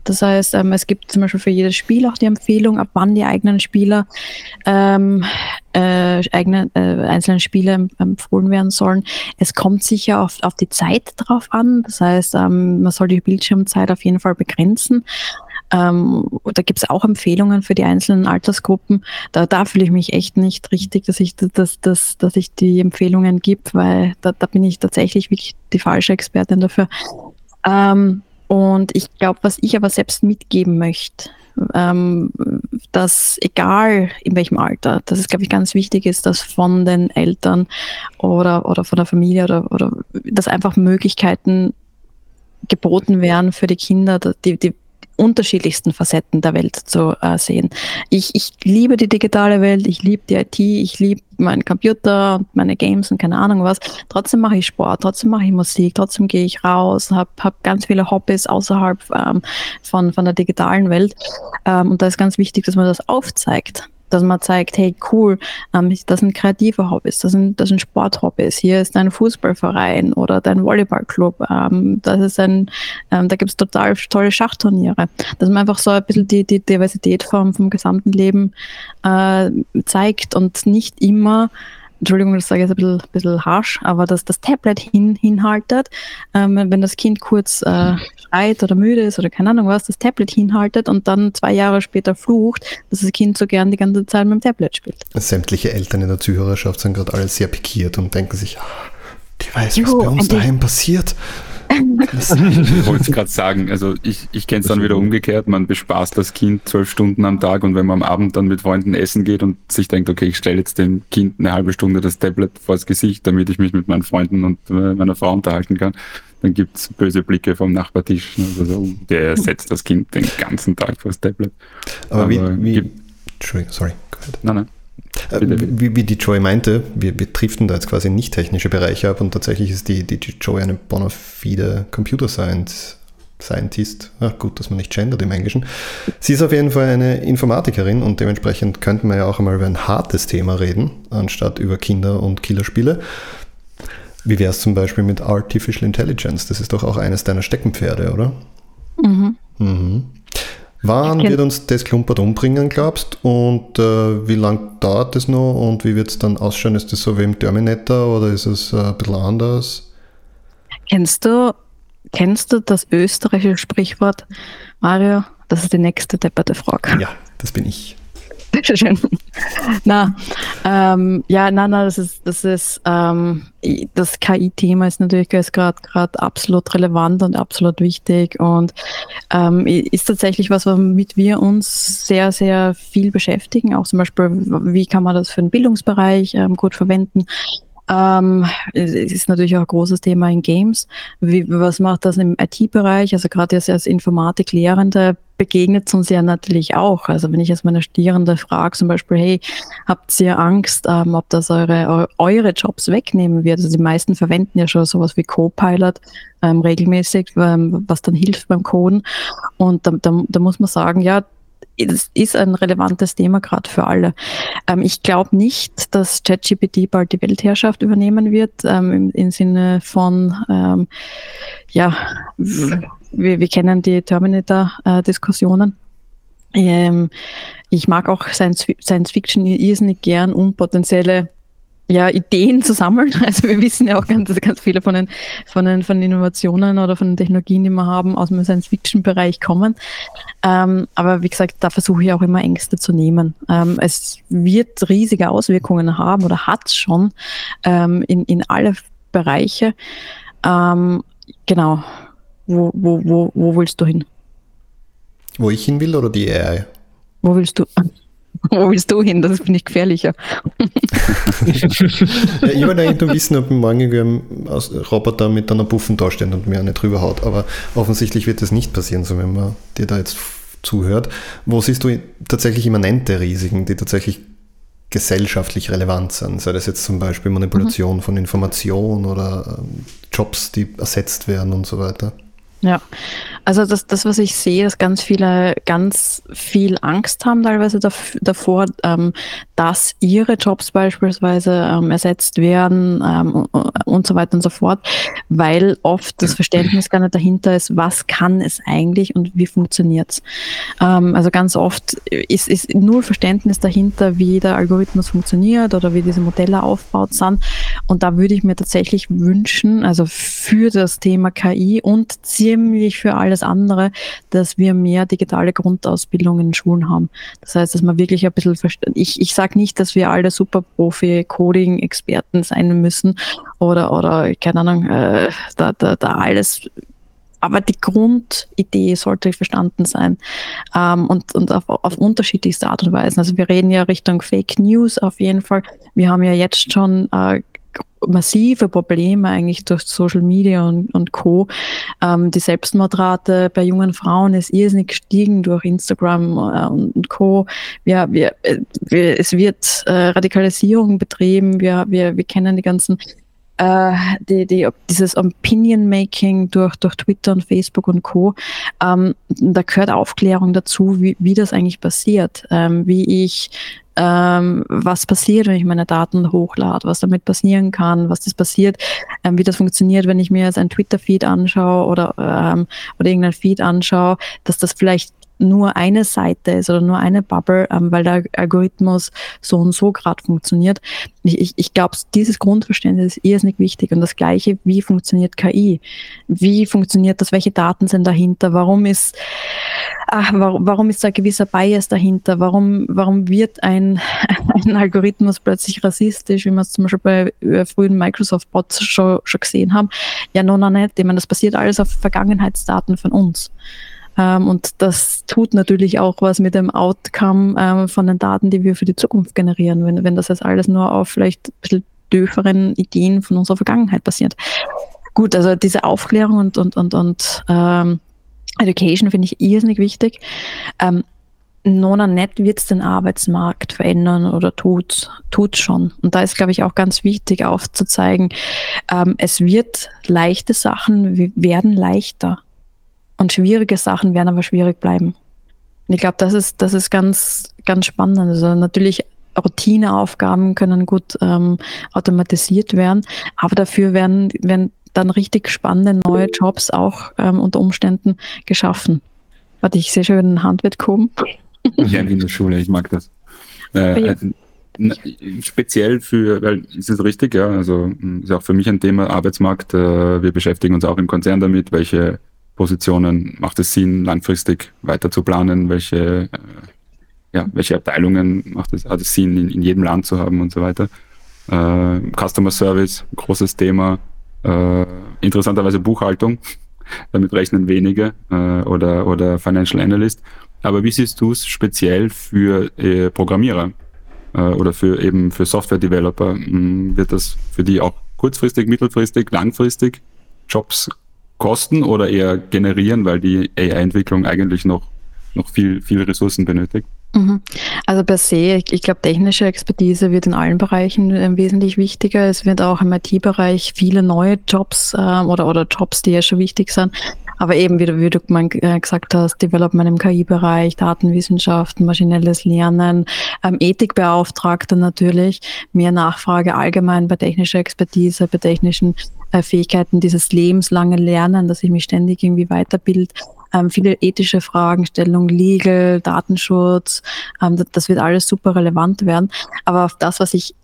Das heißt, ähm, es gibt zum Beispiel für jedes Spiel auch die Empfehlung, ab wann die eigenen Spieler ähm, äh, eigene, äh, einzelne Spiele empfohlen werden sollen. Es kommt sicher auf, auf die Zeit drauf an. Das heißt, ähm, man soll die Bildschirmzeit auf jeden Fall begrenzen. Ähm, da gibt es auch Empfehlungen für die einzelnen Altersgruppen. Da, da fühle ich mich echt nicht richtig, dass ich, dass, dass, dass ich die Empfehlungen gebe, weil da, da bin ich tatsächlich wirklich die falsche Expertin dafür. Ähm, und ich glaube, was ich aber selbst mitgeben möchte, ähm, dass egal in welchem Alter, dass es, glaube ich, ganz wichtig ist, dass von den Eltern oder, oder von der Familie oder, oder dass einfach Möglichkeiten geboten werden für die Kinder, die, die unterschiedlichsten Facetten der Welt zu äh, sehen. Ich, ich liebe die digitale Welt, ich liebe die I T, ich liebe meinen Computer und meine Games und keine Ahnung was. Trotzdem mache ich Sport, trotzdem mache ich Musik, trotzdem gehe ich raus, habe hab ganz viele Hobbys außerhalb ähm, von, von der digitalen Welt. Ähm, und da ist ganz wichtig, dass man das aufzeigt. Dass man zeigt, hey cool, ähm, das sind kreative Hobbys, das sind, das sind Sporthobbys, hier ist dein Fußballverein oder dein Volleyballclub, ähm, das ist ein, ähm, da gibt es total tolle Schachturniere. Dass man einfach so ein bisschen die, die Diversität vom, vom gesamten Leben äh, zeigt und nicht immer, Entschuldigung, das sage ich jetzt ein bisschen, bisschen harsch, aber dass das Tablet hin, hinhaltet, ähm, wenn das Kind kurz äh, schreit oder müde ist oder keine Ahnung was, das Tablet hinhaltet und dann zwei Jahre später flucht, dass das Kind so gern die ganze Zeit mit dem Tablet spielt. Sämtliche Eltern in der Zuhörerschaft sind gerade alle sehr pikiert und denken sich, ah, die weiß, was Jo, bei uns endlich. daheim passiert. Ich wollte es gerade sagen, also ich, ich kenne es dann wieder umgekehrt, man bespaßt das Kind zwölf Stunden am Tag und wenn man am Abend dann mit Freunden essen geht und sich denkt, okay, ich stelle jetzt dem Kind eine halbe Stunde das Tablet vors Gesicht, damit ich mich mit meinen Freunden und äh, meiner Frau unterhalten kann, dann gibt es böse Blicke vom Nachbartisch. Also so, der setzt das Kind den ganzen Tag vors Tablet. Aber, Aber wie, wie gibt- Entschuldigung, sorry, go ahead. Nein, nein. Äh, Bitte, bitte. Wie, wie die Joy meinte, wir, wir driften da jetzt quasi nicht technische Bereiche ab und tatsächlich ist die, die Joy eine bona fide Computer Science Scientist. Ach, gut, dass man nicht gendert im Englischen. Sie ist auf jeden Fall eine Informatikerin und dementsprechend könnten wir ja auch einmal über ein hartes Thema reden, anstatt über Kinder- und Killerspiele. Wie wäre es zum Beispiel mit Artificial Intelligence? Das ist doch auch eines deiner Steckenpferde, oder? Mhm. Mhm. Wann kenn- wird uns das Klumpert umbringen, glaubst du? Und äh, wie lang dauert das noch? Und wie wird es dann ausschauen? Ist das so wie im Terminator oder ist es äh, ein bisschen anders? Kennst du, kennst du das österreichische Sprichwort, Mario? Das ist die nächste depperte Frage. Ja, das bin ich. Schön. Na, ähm, ja, na, na, das ist, das ist, ähm, i- das K I-Thema ist natürlich gerade gerade absolut relevant und absolut wichtig und ähm, i- ist tatsächlich was, womit wir uns sehr, sehr viel beschäftigen. Auch zum Beispiel, wie kann man das für den Bildungsbereich ähm, gut verwenden? Ähm, es ist natürlich auch ein großes Thema in Games. Wie, was macht das im I T-Bereich? Also gerade jetzt als Informatiklehrende begegnet es uns ja natürlich auch. Also wenn ich jetzt meine Studierende frage, zum Beispiel, hey, habt ihr Angst, ähm, ob das eure, eu- eure Jobs wegnehmen wird? Also die meisten verwenden ja schon sowas wie Copilot ähm, regelmäßig, ähm, was dann hilft beim Coden. Und da, da, da muss man sagen, ja, es ist ein relevantes Thema gerade für alle. Ähm, ich glaube nicht, dass ChatGPT bald die Weltherrschaft übernehmen wird, ähm, im, im Sinne von, ähm, ja, w- wir, wir kennen die Terminator-Diskussionen. Ähm, ich mag auch Science, Science Fiction irrsinnig gern, um potenzielle ja, Ideen zu sammeln. Also wir wissen ja auch ganz, ganz viele von den, von den, von den Innovationen oder von den Technologien, die wir haben, aus dem Science-Fiction-Bereich kommen. Ähm, aber wie gesagt, da versuche ich auch immer Ängste zu nehmen. Ähm, es wird riesige Auswirkungen haben oder hat es schon ähm, in, in alle Bereiche. Ähm, genau. Wo, wo, wo, wo willst du hin? Wo ich hin will oder die A I? Wo willst du? Wo willst du hin? Das finde ich gefährlicher. Ja, ich wollte eigentlich nur wissen, ob morgen irgendein aus- Roboter mit einer Puffen da steht und mir eine drüber haut. Aber offensichtlich wird das nicht passieren, so wenn man dir da jetzt f- zuhört. Wo siehst du tatsächlich immanente Risiken, die tatsächlich gesellschaftlich relevant sind? Sei das jetzt zum Beispiel Manipulation mhm. von Information oder ähm, Jobs, die ersetzt werden und so weiter. Ja, Also das, das, was ich sehe, dass ganz viele ganz viel Angst haben teilweise daf- davor, ähm, dass ihre Jobs beispielsweise ähm, ersetzt werden ähm, und so weiter und so fort, weil oft das Verständnis gar nicht dahinter ist, was kann es eigentlich und wie funktioniert es. Ähm, also ganz oft ist, ist null Verständnis dahinter, wie der Algorithmus funktioniert oder wie diese Modelle aufgebaut sind. Und da würde ich mir tatsächlich wünschen, also für das Thema K I und ziemlich für alles andere, dass wir mehr digitale Grundausbildung in Schulen haben. Das heißt, dass man wirklich ein bisschen versteht. Ich, ich sage nicht, dass wir alle super Profi-Coding-Experten sein müssen oder, oder keine Ahnung, äh, da, da, da alles. Aber die Grundidee sollte verstanden sein ähm, und, und auf, auf unterschiedlichste Art und Weise. Also wir reden ja Richtung Fake News auf jeden Fall. Wir haben ja jetzt schon äh, massive Probleme eigentlich durch Social Media und, und Co. Ähm, die Selbstmordrate bei jungen Frauen ist irrsinnig gestiegen durch Instagram äh, und Co. Wir, wir, wir, es wird äh, Radikalisierung betrieben. Wir, wir, wir kennen die ganzen äh, die, die, dieses Opinion-Making durch, durch Twitter und Facebook und Co. Ähm, da gehört Aufklärung dazu, wie, wie das eigentlich passiert, ähm, wie ich Ähm, was passiert, wenn ich meine Daten hochlade, was damit passieren kann, was das passiert, ähm, wie das funktioniert, wenn ich mir jetzt ein Twitter-Feed anschaue oder, ähm, oder irgendein Feed anschaue, dass das vielleicht nur eine Seite ist oder nur eine Bubble, ähm, weil der Algorithmus so und so gerade funktioniert. Ich, ich, ich glaube, dieses Grundverständnis ist irrsinnig wichtig. Und das Gleiche, wie funktioniert K I? Wie funktioniert das? Welche Daten sind dahinter? Warum ist, ach, warum, warum ist da ein gewisser Bias dahinter? Warum, warum wird ein, ein Algorithmus plötzlich rassistisch, wie wir es zum Beispiel bei äh, frühen Microsoft-Bots schon, schon gesehen haben? Ja, no, no, nicht. Ich meine, das basiert alles auf Vergangenheitsdaten von uns. Ähm, und das tut natürlich auch was mit dem Outcome ähm, von den Daten, die wir für die Zukunft generieren, wenn, wenn das jetzt alles nur auf vielleicht ein bisschen döferen Ideen von unserer Vergangenheit basiert. Gut, also diese Aufklärung und, und, und, und ähm, Education finde ich irrsinnig wichtig. Ähm, Nona nicht wird es den Arbeitsmarkt verändern oder tut tut schon. Und da ist, glaube ich, auch ganz wichtig aufzuzeigen, ähm, es wird leichte Sachen werden leichter. Und schwierige Sachen werden aber schwierig bleiben. Und ich glaube, das ist, das ist ganz, ganz spannend. Also natürlich, Routineaufgaben können gut ähm, automatisiert werden, aber dafür werden, werden dann richtig spannende neue Jobs auch ähm, unter Umständen geschaffen. Warte, ich sehe schon einen Handwirt kommen. Ja, in der Schule, ich mag das. Äh, äh, speziell für, weil ist es richtig, ja, also ist auch für mich ein Thema Arbeitsmarkt. Äh, wir beschäftigen uns auch im Konzern damit, welche Positionen macht es Sinn, langfristig weiter zu planen, welche, äh, ja, welche Abteilungen macht es, hat es Sinn, in, in jedem Land zu haben und so weiter. Äh, Customer Service, großes Thema, äh, interessanterweise Buchhaltung, damit rechnen wenige, äh, oder, oder Financial Analyst. Aber wie siehst du es speziell für äh, Programmierer äh, oder für eben für Software-Developer? Mh, wird das für die auch kurzfristig, mittelfristig, langfristig Jobs kosten oder eher generieren, weil die A I-Entwicklung eigentlich noch, noch viel, viel Ressourcen benötigt? Also per se, ich, ich glaube, technische Expertise wird in allen Bereichen äh, wesentlich wichtiger. Es wird auch im I T-Bereich viele neue Jobs äh, oder, oder Jobs, die ja schon wichtig sind. Aber eben, wie du, wie du mal gesagt hast, Development im K I-Bereich, Datenwissenschaften, maschinelles Lernen, ähm, Ethikbeauftragter natürlich, mehr Nachfrage allgemein bei technischer Expertise, bei technischen äh, Fähigkeiten, dieses lebenslange Lernen, dass ich mich ständig irgendwie weiterbilde. Ähm, viele ethische Fragestellungen, Legal, Datenschutz, ähm, das, das wird alles super relevant werden. Aber auf das, was ich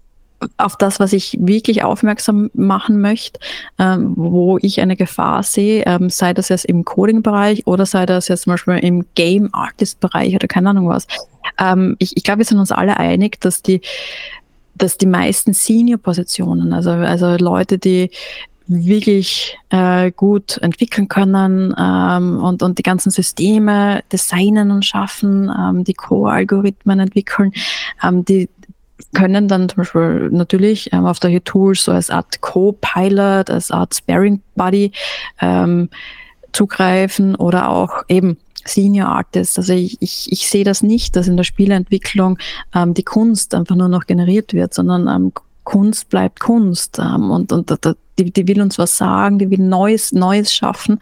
auf das, was ich wirklich aufmerksam machen möchte, ähm, wo ich eine Gefahr sehe, ähm, sei das jetzt im Coding-Bereich oder sei das jetzt zum Beispiel im Game-Artist-Bereich oder keine Ahnung was. Ähm, ich, ich glaube, wir sind uns alle einig, dass die, dass die meisten Senior-Positionen, also, also Leute, die wirklich äh, gut entwickeln können ähm, und, und die ganzen Systeme designen und schaffen, ähm, die Co-Algorithmen entwickeln, ähm, die können dann zum Beispiel natürlich ähm, auf solche Tools so als Art Co-Pilot, als Art Sparring Buddy ähm, zugreifen oder auch eben Senior Artists. Also ich, ich, ich sehe das nicht, dass in der Spieleentwicklung ähm, die Kunst einfach nur noch generiert wird, sondern ähm, Kunst bleibt Kunst ähm, und, und die, die will uns was sagen, die will Neues, Neues schaffen.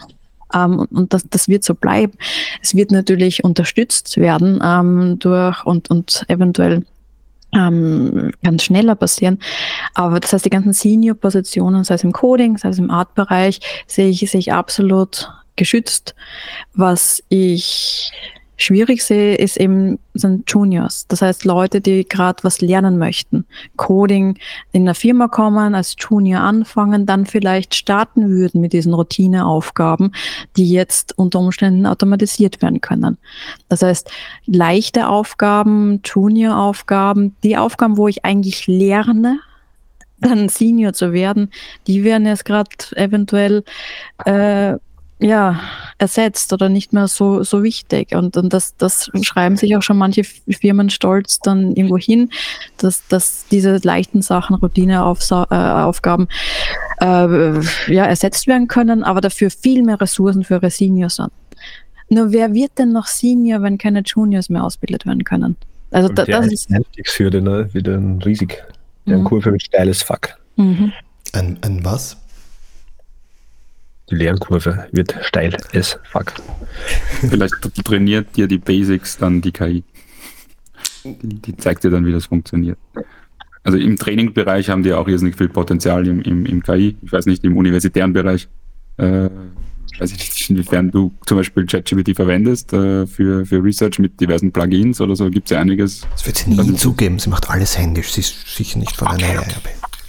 Ähm, und und das, das wird so bleiben. Es wird natürlich unterstützt werden ähm, durch und, und eventuell ähm, ganz schneller passieren. Aber das heißt, die ganzen Senior-Positionen, sei es im Coding, sei es im Art-Bereich, sehe ich, sehe ich absolut geschützt. Was ich schwierig sehe, ist eben sind Juniors. Das heißt, Leute, die gerade was lernen möchten. Coding in einer Firma kommen, als Junior anfangen, dann vielleicht starten würden mit diesen Routineaufgaben, die jetzt unter Umständen automatisiert werden können. Das heißt, leichte Aufgaben, Junior-Aufgaben, die Aufgaben, wo ich eigentlich lerne, dann Senior zu werden, die werden jetzt gerade eventuell äh, ja, ersetzt oder nicht mehr so, so wichtig. Und, und das, das schreiben sich auch schon manche Firmen stolz dann irgendwo hin, dass, dass diese leichten Sachen, Routineaufgaben äh, ja, ersetzt werden können, aber dafür viel mehr Ressourcen für ihre Seniors sind. Nur wer wird denn noch Senior, wenn keine Juniors mehr ausgebildet werden können? Also da, das ist Einstiegshürde, ne? Wieder ein riesig. Der Mhm. Kurve wird steiles Fuck. Mhm. Ein, ein was? Die Lernkurve wird steil as fuck. Vielleicht trainiert dir die Basics dann die K I. Die, die zeigt dir dann, wie das funktioniert. Also im Trainingbereich haben die auch irrsinnig viel Potenzial im, im, im K I. Ich weiß nicht, im universitären Bereich, äh, weiß ich nicht, inwiefern du zum Beispiel ChatGPT verwendest äh, für, für Research mit diversen Plugins oder so, gibt es ja einiges. Das wird sie nie zugeben, sie macht alles händisch, sie ist sicher nicht von einer Okay.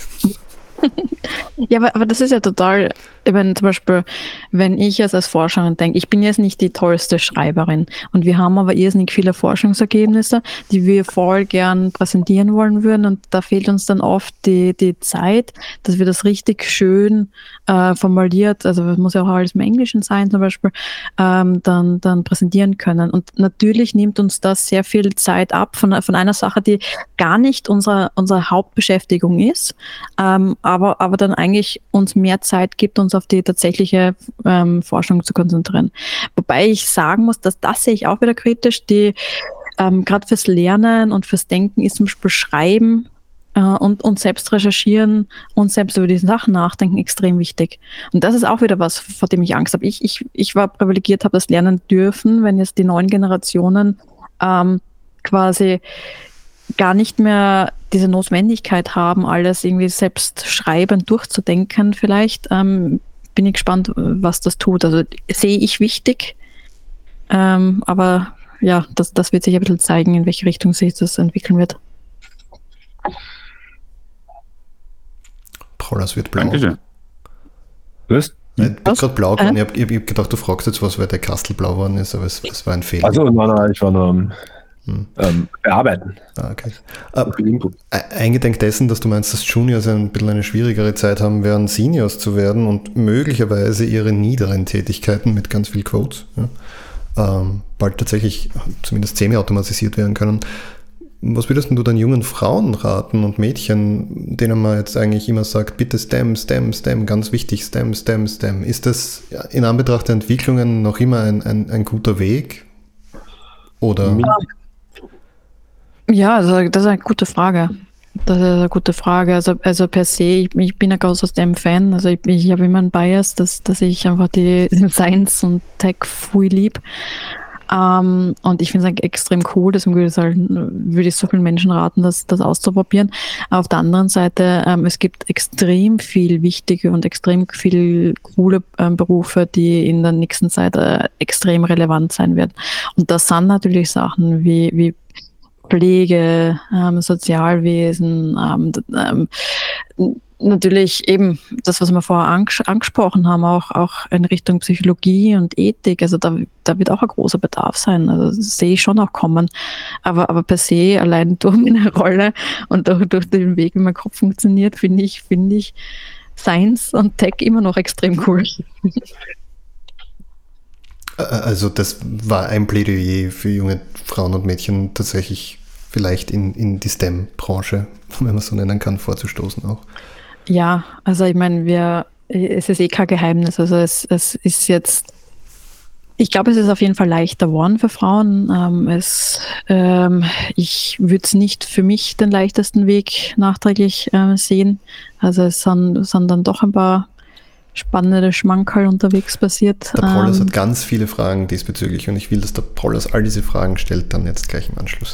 Ja, aber, aber das ist ja total, ich meine, zum Beispiel, wenn ich jetzt als Forscherin denke, ich bin jetzt nicht die tollste Schreiberin und wir haben aber irrsinnig viele Forschungsergebnisse, die wir voll gern präsentieren wollen würden und da fehlt uns dann oft die, die Zeit, dass wir das richtig schön äh, formuliert, also es muss ja auch alles im Englischen sein zum Beispiel, ähm, dann, dann präsentieren können. Und natürlich nimmt uns das sehr viel Zeit ab von, von einer Sache, die gar nicht unsere, unsere Hauptbeschäftigung ist, ähm, aber, aber dann eigentlich uns mehr Zeit gibt, uns auf die tatsächliche ähm, Forschung zu konzentrieren. Wobei ich sagen muss, dass das sehe ich auch wieder kritisch, die ähm, gerade fürs Lernen und fürs Denken ist zum Beispiel Schreiben äh, und, und selbst recherchieren und selbst über diese Sachen nachdenken extrem wichtig. Und das ist auch wieder was, vor dem ich Angst habe. Ich, ich, ich war privilegiert, habe das lernen dürfen, wenn jetzt die neuen Generationen ähm, quasi gar nicht mehr diese Notwendigkeit haben, alles irgendwie selbst schreiben, durchzudenken vielleicht, ähm, bin ich gespannt, was das tut. Also sehe ich wichtig, ähm, aber ja, das, das wird sich ein bisschen zeigen, in welche Richtung sich das entwickeln wird. Trollers wird blau. Dankeschön. Was? Ich bin Was? gerade blau geworden. Äh? Ich habe hab gedacht, du fragst jetzt was, weil der Kastel blau geworden ist, aber es, es war ein Fehler. Also, nein, nein, ich war nur am Hm. ähm, Bearbeiten. Ah, okay. Äh, Viel Input. Eingedenk dessen, dass du meinst, dass Juniors ein bisschen eine schwierigere Zeit haben werden, Seniors zu werden und möglicherweise ihre niederen Tätigkeiten mit ganz viel Quotes ja, ähm, bald tatsächlich zumindest semi-automatisiert werden können. Was würdest du dann jungen Frauen raten und Mädchen, denen man jetzt eigentlich immer sagt, bitte STEM, STEM, STEM, ganz wichtig, STEM, STEM, STEM. Ist das in Anbetracht der Entwicklungen noch immer ein, ein, ein guter Weg? Oder? Ja, also das ist eine gute Frage. Das ist eine gute Frage. Also, also per se, ich, ich bin ein großer STEM-Fan. Also ich, ich habe immer einen Bias, dass, dass ich einfach die Science und Tech viel lieb. Ähm, und ich finde es extrem cool, deswegen würde ich, sagen, würde ich so vielen Menschen raten, das, das auszuprobieren. Auf der anderen Seite, ähm, es gibt extrem viel wichtige und extrem viel coole ähm, Berufe, die in der nächsten Zeit äh, extrem relevant sein werden. Und das sind natürlich Sachen wie, wie Pflege, ähm, Sozialwesen, ähm, ähm, natürlich eben das, was wir vorher anges- angesprochen haben, auch, auch in Richtung Psychologie und Ethik, also da, da wird auch ein großer Bedarf sein, also das sehe ich schon auch kommen, aber, aber per se, allein durch meine Rolle und durch, durch den Weg, wie mein Kopf funktioniert, finde ich, finde ich Science und Tech immer noch extrem cool. Also das war ein Plädoyer für junge Frauen und Mädchen tatsächlich vielleicht in, in die STEM-Branche, wenn man so nennen kann, vorzustoßen auch. Ja, also ich meine, wir, es ist eh kein Geheimnis, also es, es ist jetzt, ich glaube, es ist auf jeden Fall leichter geworden für Frauen. Ähm, es, ähm, ich würde es nicht für mich den leichtesten Weg nachträglich äh, sehen, also es sind, sind dann doch ein paar spannende Schmankerl unterwegs passiert. Der Paulus ähm, hat ganz viele Fragen diesbezüglich und ich will, dass der Paulus all diese Fragen stellt, dann jetzt gleich im Anschluss.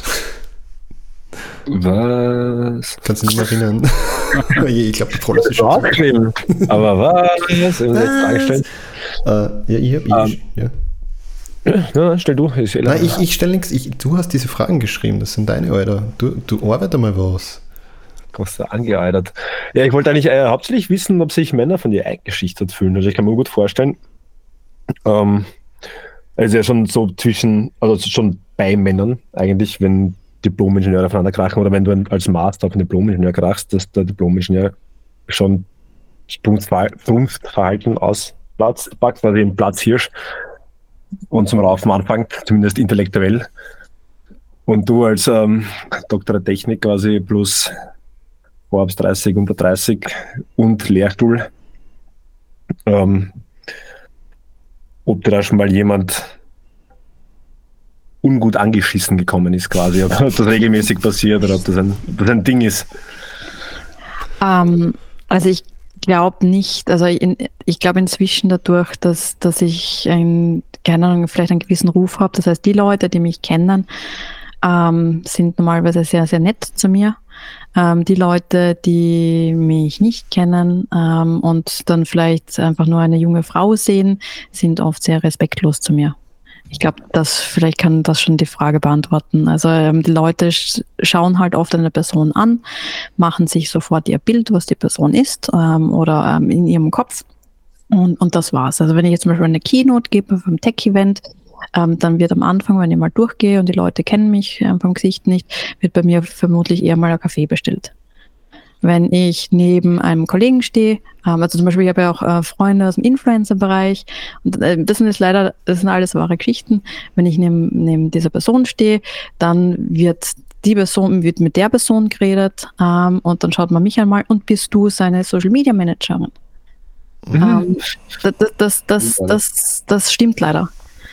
Was? Kannst du nicht mehr erinnern? Ich glaube, der Paulus ist schon. Aber was? Fragen stellen? Äh, ja, ich habe um, ich. Ja. Ja, stell du. Ich, Nein, ich, ich stelle nichts. Ich, du hast diese Fragen geschrieben, das sind deine, Alter. Du, du arbeite mal was. Hast du angeeidert. Ja, ich wollte eigentlich äh, hauptsächlich wissen, ob sich Männer von dir eingeschüchtert fühlen. Also ich kann mir gut vorstellen, ähm, also ja schon so zwischen, also schon bei Männern eigentlich, wenn Diplom-Ingenieure aufeinander krachen oder wenn du als Master auf einen Diplom-Ingenieur krachst, dass der Diplom-Ingenieur schon Vernunftverhalten ausplatzt, quasi im Platzhirsch und zum Raufen anfängt, zumindest intellektuell. Und du als ähm, Doktor der Technik quasi plus Vorabs dreißig, unter dreißig und Lehrstuhl. Ähm, ob dir da schon mal jemand ungut angeschissen gekommen ist quasi, ob das regelmäßig passiert oder ob das ein, ob das ein Ding ist. Ähm, also ich glaube nicht, also in, ich glaube inzwischen dadurch, dass, dass ich ein, keine Ahnung, vielleicht einen gewissen Ruf habe, das heißt die Leute, die mich kennen, ähm, sind normalerweise sehr, sehr nett zu mir. Ähm, die Leute, die mich nicht kennen ähm, und dann vielleicht einfach nur eine junge Frau sehen, sind oft sehr respektlos zu mir. Ich glaube, das vielleicht kann das schon die Frage beantworten. Also ähm, die Leute sch- schauen halt oft eine Person an, machen sich sofort ihr Bild, was die Person ist ähm, oder ähm, in ihrem Kopf und, und das war's. Also wenn ich jetzt zum Beispiel eine Keynote gebe vom Tech-Event, ähm, dann wird am Anfang, wenn ich mal durchgehe und die Leute kennen mich ähm, vom Gesicht nicht, wird bei mir vermutlich eher mal ein Kaffee bestellt. Wenn ich neben einem Kollegen stehe, ähm, also zum Beispiel, ich habe ja auch äh, Freunde aus dem Influencer-Bereich und äh, das sind jetzt leider, das sind alles wahre Geschichten. Wenn ich neben, neben dieser Person stehe, dann wird die Person, wird mit der Person geredet ähm, und dann schaut man mich einmal und bist du seine Social-Media-Managerin? Mhm. Ähm, das, das, das, das, das stimmt leider.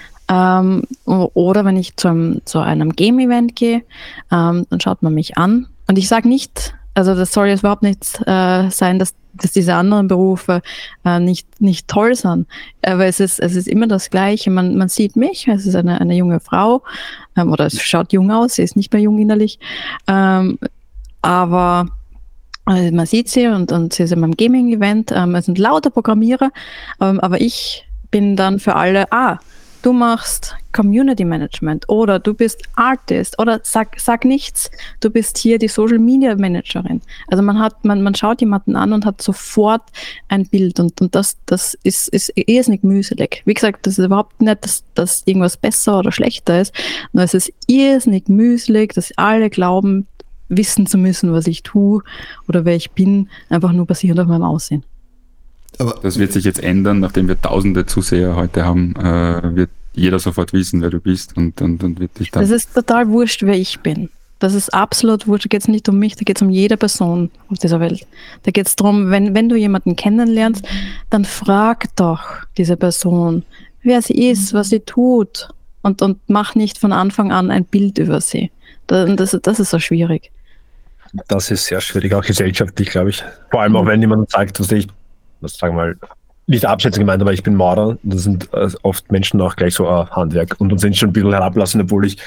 Ähm, oder wenn ich zu einem, zu einem Game-Event gehe, ähm, dann schaut man mich an und ich sage nicht, also das soll jetzt überhaupt nicht äh, sein, dass, dass diese anderen Berufe äh, nicht, nicht toll sind. Aber es ist, es ist immer das Gleiche. Man, man sieht mich, es ist eine, eine junge Frau, ähm, oder es schaut jung aus, sie ist nicht mehr jung innerlich. Ähm, aber also man sieht sie und, und sie ist in meinem Gaming-Event. Ähm, es sind lauter Programmierer, ähm, aber ich bin dann für alle, ah, du machst Community Management oder du bist Artist oder sag, sag nichts, du bist hier die Social Media Managerin. Also man hat, man, man schaut jemanden an und hat sofort ein Bild und, und das, das ist, ist irrsinnig mühselig. Wie gesagt, das ist überhaupt nicht, dass, dass irgendwas besser oder schlechter ist, nur es ist irrsinnig mühselig, dass alle glauben, wissen zu müssen, was ich tue oder wer ich bin, einfach nur basierend auf meinem Aussehen. Aber das wird sich jetzt ändern, nachdem wir tausende Zuseher heute haben, äh, wird jeder sofort wissen, wer du bist und, und, und wird dich dann... Das ist total wurscht, wer ich bin. Das ist absolut wurscht. Da geht es nicht um mich, da geht es um jede Person auf dieser Welt. Da geht es darum, wenn, wenn du jemanden kennenlernst, dann frag doch diese Person, wer sie ist, was sie tut und, und mach nicht von Anfang an ein Bild über sie. Das, das, das ist so schwierig. Das ist sehr schwierig, auch gesellschaftlich, glaube ich. Vor allem auch, wenn jemand sagt, was ich was sagen wir mal, nicht abschätzend gemeint, aber ich bin Maurer. Das sind äh, oft Menschen auch gleich so äh, Handwerk. Und uns sind schon ein bisschen herablassen, obwohl ich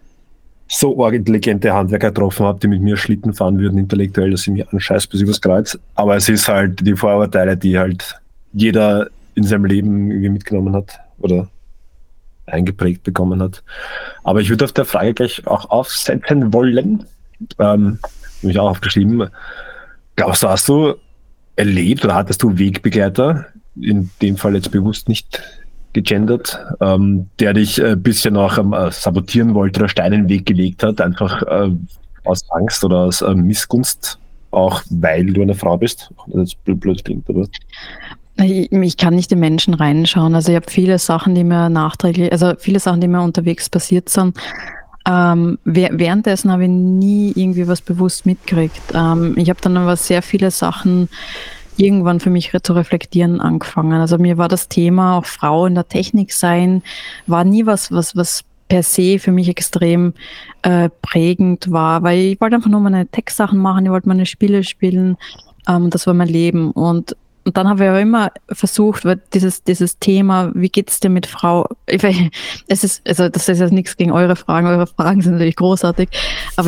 so intelligente Handwerker getroffen habe, die mit mir Schlitten fahren würden, intellektuell, dass sie mich anscheißt bis übers Kreuz. Aber es ist halt die Vorurteile, die halt jeder in seinem Leben irgendwie mitgenommen hat oder eingeprägt bekommen hat. Aber ich würde auf der Frage gleich auch aufsetzen wollen. Ähm, habe ich auch aufgeschrieben. Glaubst du, hast du erlebt oder hattest du Wegbegleiter, in dem Fall jetzt bewusst nicht gegendert, ähm, der dich ein äh, bisschen auch ähm, sabotieren wollte oder Steine in den Weg gelegt hat, einfach äh, aus Angst oder aus äh, Missgunst, auch weil du eine Frau bist? Das ist blöd, blöd klingt, oder? Ich, ich kann nicht in Menschen reinschauen. Also ich habe viele Sachen, die mir nachträglich, also viele Sachen, die mir unterwegs passiert sind. Ähm, währenddessen habe ich nie irgendwie was bewusst mitgekriegt. Ähm, ich habe dann aber sehr viele Sachen irgendwann für mich zu reflektieren angefangen. Also mir war das Thema auch Frau in der Technik sein, war nie was, was, was per se für mich extrem äh, prägend war, weil ich wollte einfach nur meine Tech-Sachen machen, ich wollte meine Spiele spielen, ähm, das war mein Leben. Und und dann habe ich aber immer versucht, weil dieses, dieses Thema, wie geht's dir mit Frau, ich weiß, es ist, also das ist jetzt nichts gegen eure Fragen, eure Fragen sind natürlich großartig, aber,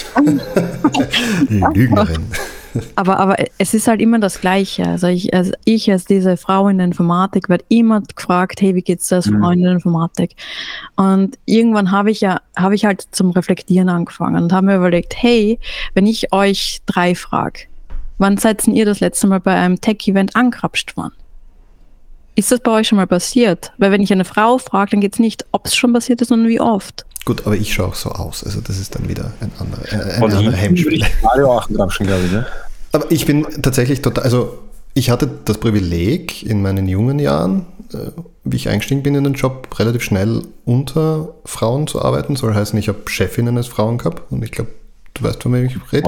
Lügnerin. aber, aber es ist halt immer das Gleiche. Also ich, also ich als diese Frau in der Informatik werde immer gefragt, hey, wie geht's dir als Frau in der Informatik? Und irgendwann habe ich ja, habe ich halt zum Reflektieren angefangen und habe mir überlegt, hey, wenn ich euch drei frage, wann seid ihr das letzte Mal bei einem Tech-Event angekrapscht worden? Ist das bei euch schon mal passiert? Weil wenn ich eine Frau frage, dann geht es nicht, ob es schon passiert ist, sondern wie oft. Gut, aber ich schaue auch so aus. Also das ist dann wieder ein anderer, äh, eine Und andere Hemmschwelle. Mario auch grapschen, glaube ich, ne? Aber ich bin tatsächlich total, also ich hatte das Privileg in meinen jungen Jahren, äh, wie ich eingestiegen bin in den Job, relativ schnell unter Frauen zu arbeiten. Soll heißen, ich habe Chefinnen als Frauen gehabt und ich glaube, du weißt, von wem ich rede.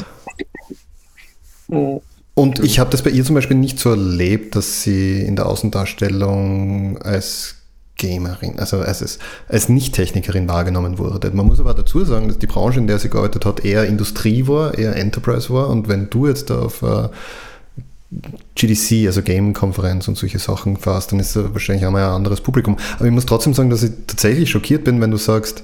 Und ich habe das bei ihr zum Beispiel nicht so erlebt, dass sie in der Außendarstellung als Gamerin, also als, als Nicht-Technikerin wahrgenommen wurde. Man muss aber dazu sagen, dass die Branche, in der sie gearbeitet hat, eher Industrie war, eher Enterprise war. Und wenn du jetzt da auf uh, G D C, also Game-Konferenz und solche Sachen fährst, dann ist das wahrscheinlich auch mal ein anderes Publikum. Aber ich muss trotzdem sagen, dass ich tatsächlich schockiert bin, wenn du sagst,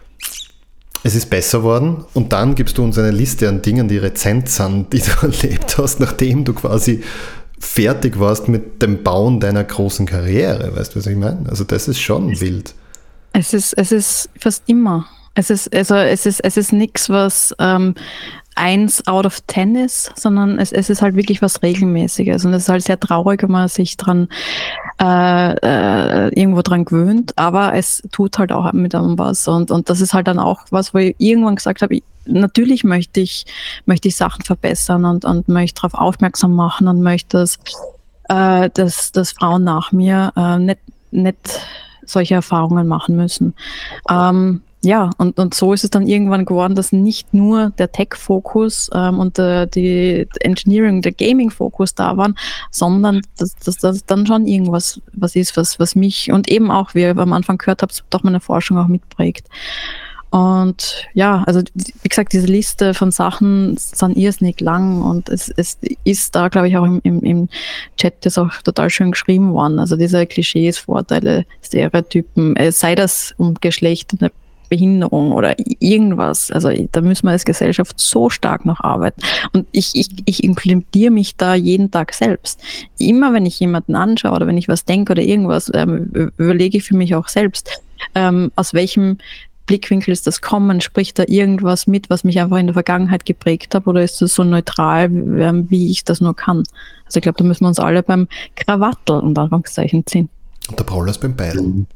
es ist besser worden und dann gibst du uns eine Liste an Dingen, die rezent sind, die du erlebt hast, nachdem du quasi fertig warst mit dem Bauen deiner großen Karriere. Weißt du, was ich meine? Also das ist schon wild. Es ist, es ist fast immer. Es ist, also es ist, es ist nichts, was ähm, eins out of ten ist, sondern es, es ist halt wirklich was Regelmäßiges und es ist halt sehr traurig, wenn man sich dran äh, äh, irgendwo dran gewöhnt, aber es tut halt auch mit einem was und, und das ist halt dann auch was, wo ich irgendwann gesagt habe, ich, natürlich möchte ich, möchte ich Sachen verbessern und, und möchte darauf aufmerksam machen und möchte, dass, äh, dass, dass Frauen nach mir äh, nicht, nicht solche Erfahrungen machen müssen. Ähm, Ja, und, und so ist es dann irgendwann geworden, dass nicht nur der Tech-Fokus ähm, und der, die Engineering, der Gaming-Fokus da waren, sondern dass das, das dann schon irgendwas was ist, was, was mich und eben auch, wie ihr am Anfang gehört habt, doch meine Forschung auch mitprägt. Und ja, also wie gesagt, diese Liste von Sachen sind irrsinnig lang und es, es ist da, glaube ich, auch im, im, im Chat das auch total schön geschrieben worden. Also diese Klischees, Vorteile, Stereotypen, äh, sei das um Geschlecht, eine Behinderung oder irgendwas. Also da müssen wir als Gesellschaft so stark noch arbeiten. Und ich, ich, ich implementiere mich da jeden Tag selbst. Immer wenn ich jemanden anschaue oder wenn ich was denke oder irgendwas, ähm, überlege ich für mich auch selbst, ähm, aus welchem Blickwinkel ist das kommen? Spricht da irgendwas mit, was mich einfach in der Vergangenheit geprägt hat, oder ist das so neutral, wie ich das nur kann? Also ich glaube, da müssen wir uns alle beim Krawattel und Anführungszeichen ziehen. Und der Paul ist beim Beidel.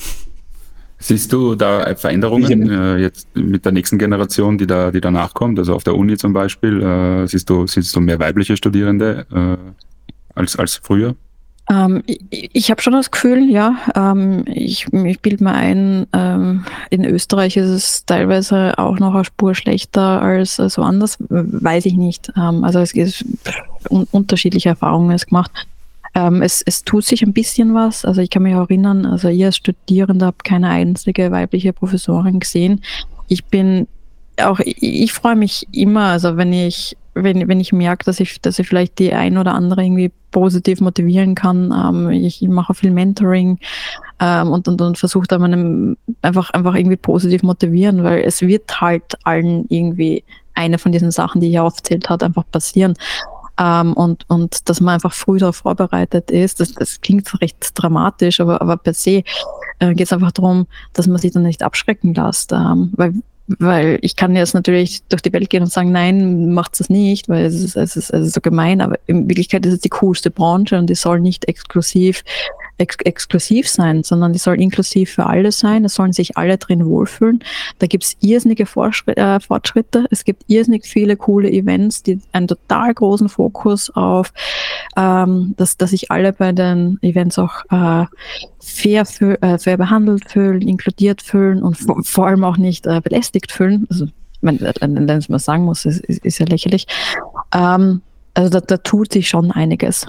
Siehst du da Veränderungen äh, jetzt mit der nächsten Generation, die da, die danach kommt? Also auf der Uni zum Beispiel, äh, siehst du, siehst du mehr weibliche Studierende äh, als, als früher? Ähm, ich ich habe schon das Gefühl, ja, ähm, ich, ich bilde mir ein, ähm, in Österreich ist es teilweise auch noch eine Spur schlechter als, als woanders, weiß ich nicht. Ähm, also es ist un- unterschiedliche Erfahrungen ist gemacht. Ähm, es, es tut sich ein bisschen was, also ich kann mich auch erinnern, also ihr als Studierende habt keine einzige weibliche Professorin gesehen. Ich bin auch, ich, ich freue mich immer, also wenn ich wenn, wenn ich merke, dass ich, dass ich vielleicht die ein oder andere irgendwie positiv motivieren kann. Ähm, ich, ich mache viel Mentoring ähm, und, und, und versuche da meinem einfach, einfach irgendwie positiv motivieren, weil es wird halt allen irgendwie eine von diesen Sachen, die ich aufzählt habe, einfach passieren. Ähm, und, und dass man einfach früh darauf vorbereitet ist, das, das klingt recht dramatisch, aber, aber per se äh, geht es einfach darum, dass man sich dann nicht abschrecken lässt, ähm, weil Weil ich kann jetzt natürlich durch die Welt gehen und sagen, nein, macht es nicht, weil es ist, es, ist, es ist so gemein, aber in Wirklichkeit ist es die coolste Branche und die soll nicht exklusiv, ex exklusiv sein, sondern die soll inklusiv für alle sein, es sollen sich alle drin wohlfühlen. Da gibt es irrsinnige Fortschritte, äh, Fortschritte, es gibt irrsinnig viele coole Events, die einen total großen Fokus auf, ähm, dass, dass sich alle bei den Events auch äh, fair, für, äh, fair behandelt fühlen, inkludiert fühlen und vor, vor allem auch nicht äh, belästigt fühlen. Also, wenn es mal sagen muss, ist, ist, ist ja lächerlich. Ähm, also da, da tut sich schon einiges.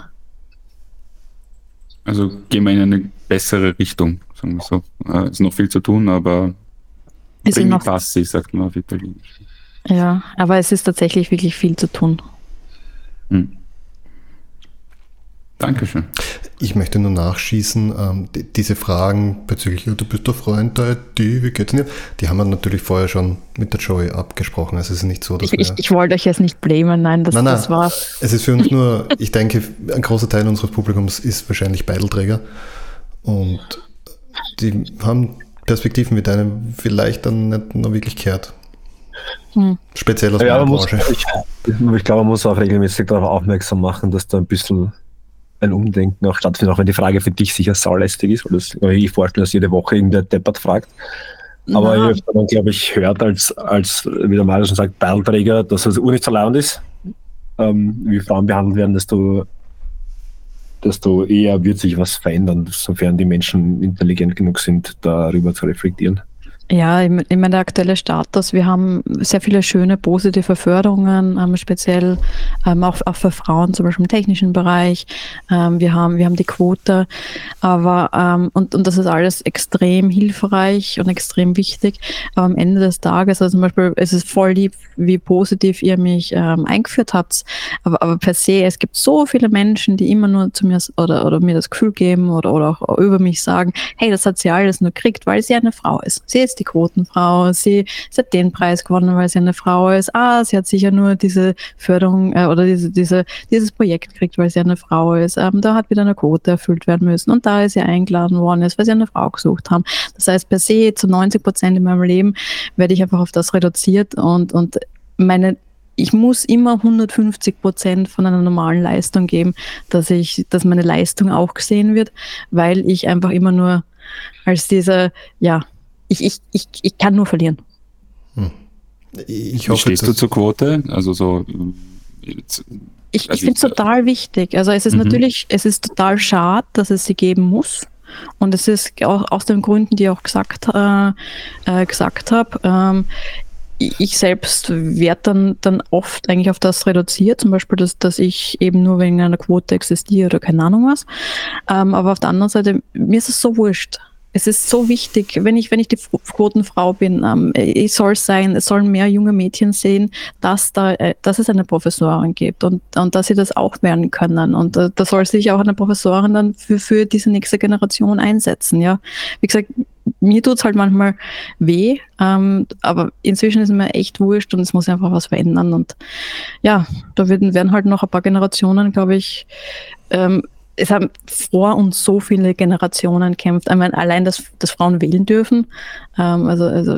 Also gehen wir in eine bessere Richtung, sagen wir so. Es ist noch viel zu tun, aber primi passi, sagt man auf Italienisch. Ja, aber es ist tatsächlich wirklich viel zu tun. Hm. Dankeschön. Ich möchte nur nachschießen, ähm, die, diese Fragen bezüglich, du bist der Freund der I T, wie geht's denn dir? Die haben wir natürlich vorher schon mit der Joey abgesprochen. Also es ist nicht so, dass ich, wir... Ich, ich wollte euch jetzt nicht blamen, nein, das, nein, nein, das war... Es ist für uns nur, ich denke, ein großer Teil unseres Publikums ist wahrscheinlich Beidelträger und die haben Perspektiven wie deine vielleicht dann nicht noch wirklich gehört. Hm. Speziell aus ja, meiner muss, Branche. Ich, ich glaube, man muss auch regelmäßig darauf aufmerksam machen, dass da ein bisschen ein Umdenken auch stattfindet, auch wenn die Frage für dich sicher saulästig ist, weil das kann ich vorstellen, dass jede Woche irgendwer deppert fragt. Aber ja. Ich habe dann, glaube ich, hört, als, als wie der Mario schon sagt, Beilträger, dass es nicht so laut ist, ähm, wie Frauen behandelt werden, desto, desto eher wird sich was verändern, sofern die Menschen intelligent genug sind, darüber zu reflektieren. Ja, ich meine, der aktuelle Status, wir haben sehr viele schöne, positive Förderungen, ähm, speziell ähm, auch, auch für Frauen, zum Beispiel im technischen Bereich. Ähm, wir haben, wir haben die Quote, aber, ähm, und, und das ist alles extrem hilfreich und extrem wichtig. Aber am Ende des Tages, also zum Beispiel, es ist voll lieb, wie positiv ihr mich ähm, eingeführt habt, aber, aber per se, es gibt so viele Menschen, die immer nur zu mir oder, oder mir das Gefühl geben oder, oder auch über mich sagen, hey, das hat sie alles nur gekriegt, weil sie eine Frau ist. Sie ist die Quotenfrau, sie, sie hat den Preis gewonnen, weil sie eine Frau ist. Ah, sie hat sicher nur diese Förderung äh, oder diese, diese, dieses Projekt gekriegt, weil sie eine Frau ist. Ähm, da hat wieder eine Quote erfüllt werden müssen und da ist sie eingeladen worden ist, weil sie eine Frau gesucht haben. Das heißt, per se zu neunzig Prozent in meinem Leben werde ich einfach auf das reduziert und, und meine ich muss immer hundertfünfzig Prozent von einer normalen Leistung geben, dass ich, dass meine Leistung auch gesehen wird, weil ich einfach immer nur als diese, ja, Ich, ich, ich, ich kann nur verlieren. Hm. Ich hoffe, Wie stehst du zur Quote? Also so. Jetzt, ich ich finde es total wichtig. Also es ist mhm. natürlich, es ist total schade, dass es sie geben muss. Und es ist auch aus den Gründen, die ich auch gesagt, äh, äh, gesagt habe. Ähm, ich selbst werde dann, dann oft eigentlich auf das reduziert, zum Beispiel, dass, dass ich eben nur wegen einer Quote existiere oder keine Ahnung was. Ähm, aber auf der anderen Seite, mir ist es so wurscht. Es ist so wichtig, wenn ich, wenn ich die Quotenfrau bin, ähm, ich soll sein, es sollen mehr junge Mädchen sehen, dass da, äh, dass es eine Professorin gibt und, und dass sie das auch werden können. Und äh, da soll sich auch eine Professorin dann für, für diese nächste Generation einsetzen, ja. Wie gesagt, mir tut's halt manchmal weh, ähm, aber inzwischen ist es mir echt wurscht und es muss einfach was verändern. Und ja, da werden, werden halt noch ein paar Generationen, glaube ich, ähm, es haben vor uns so viele Generationen gekämpft. Ich meine, allein, dass, dass Frauen wählen dürfen. Ähm, also, also,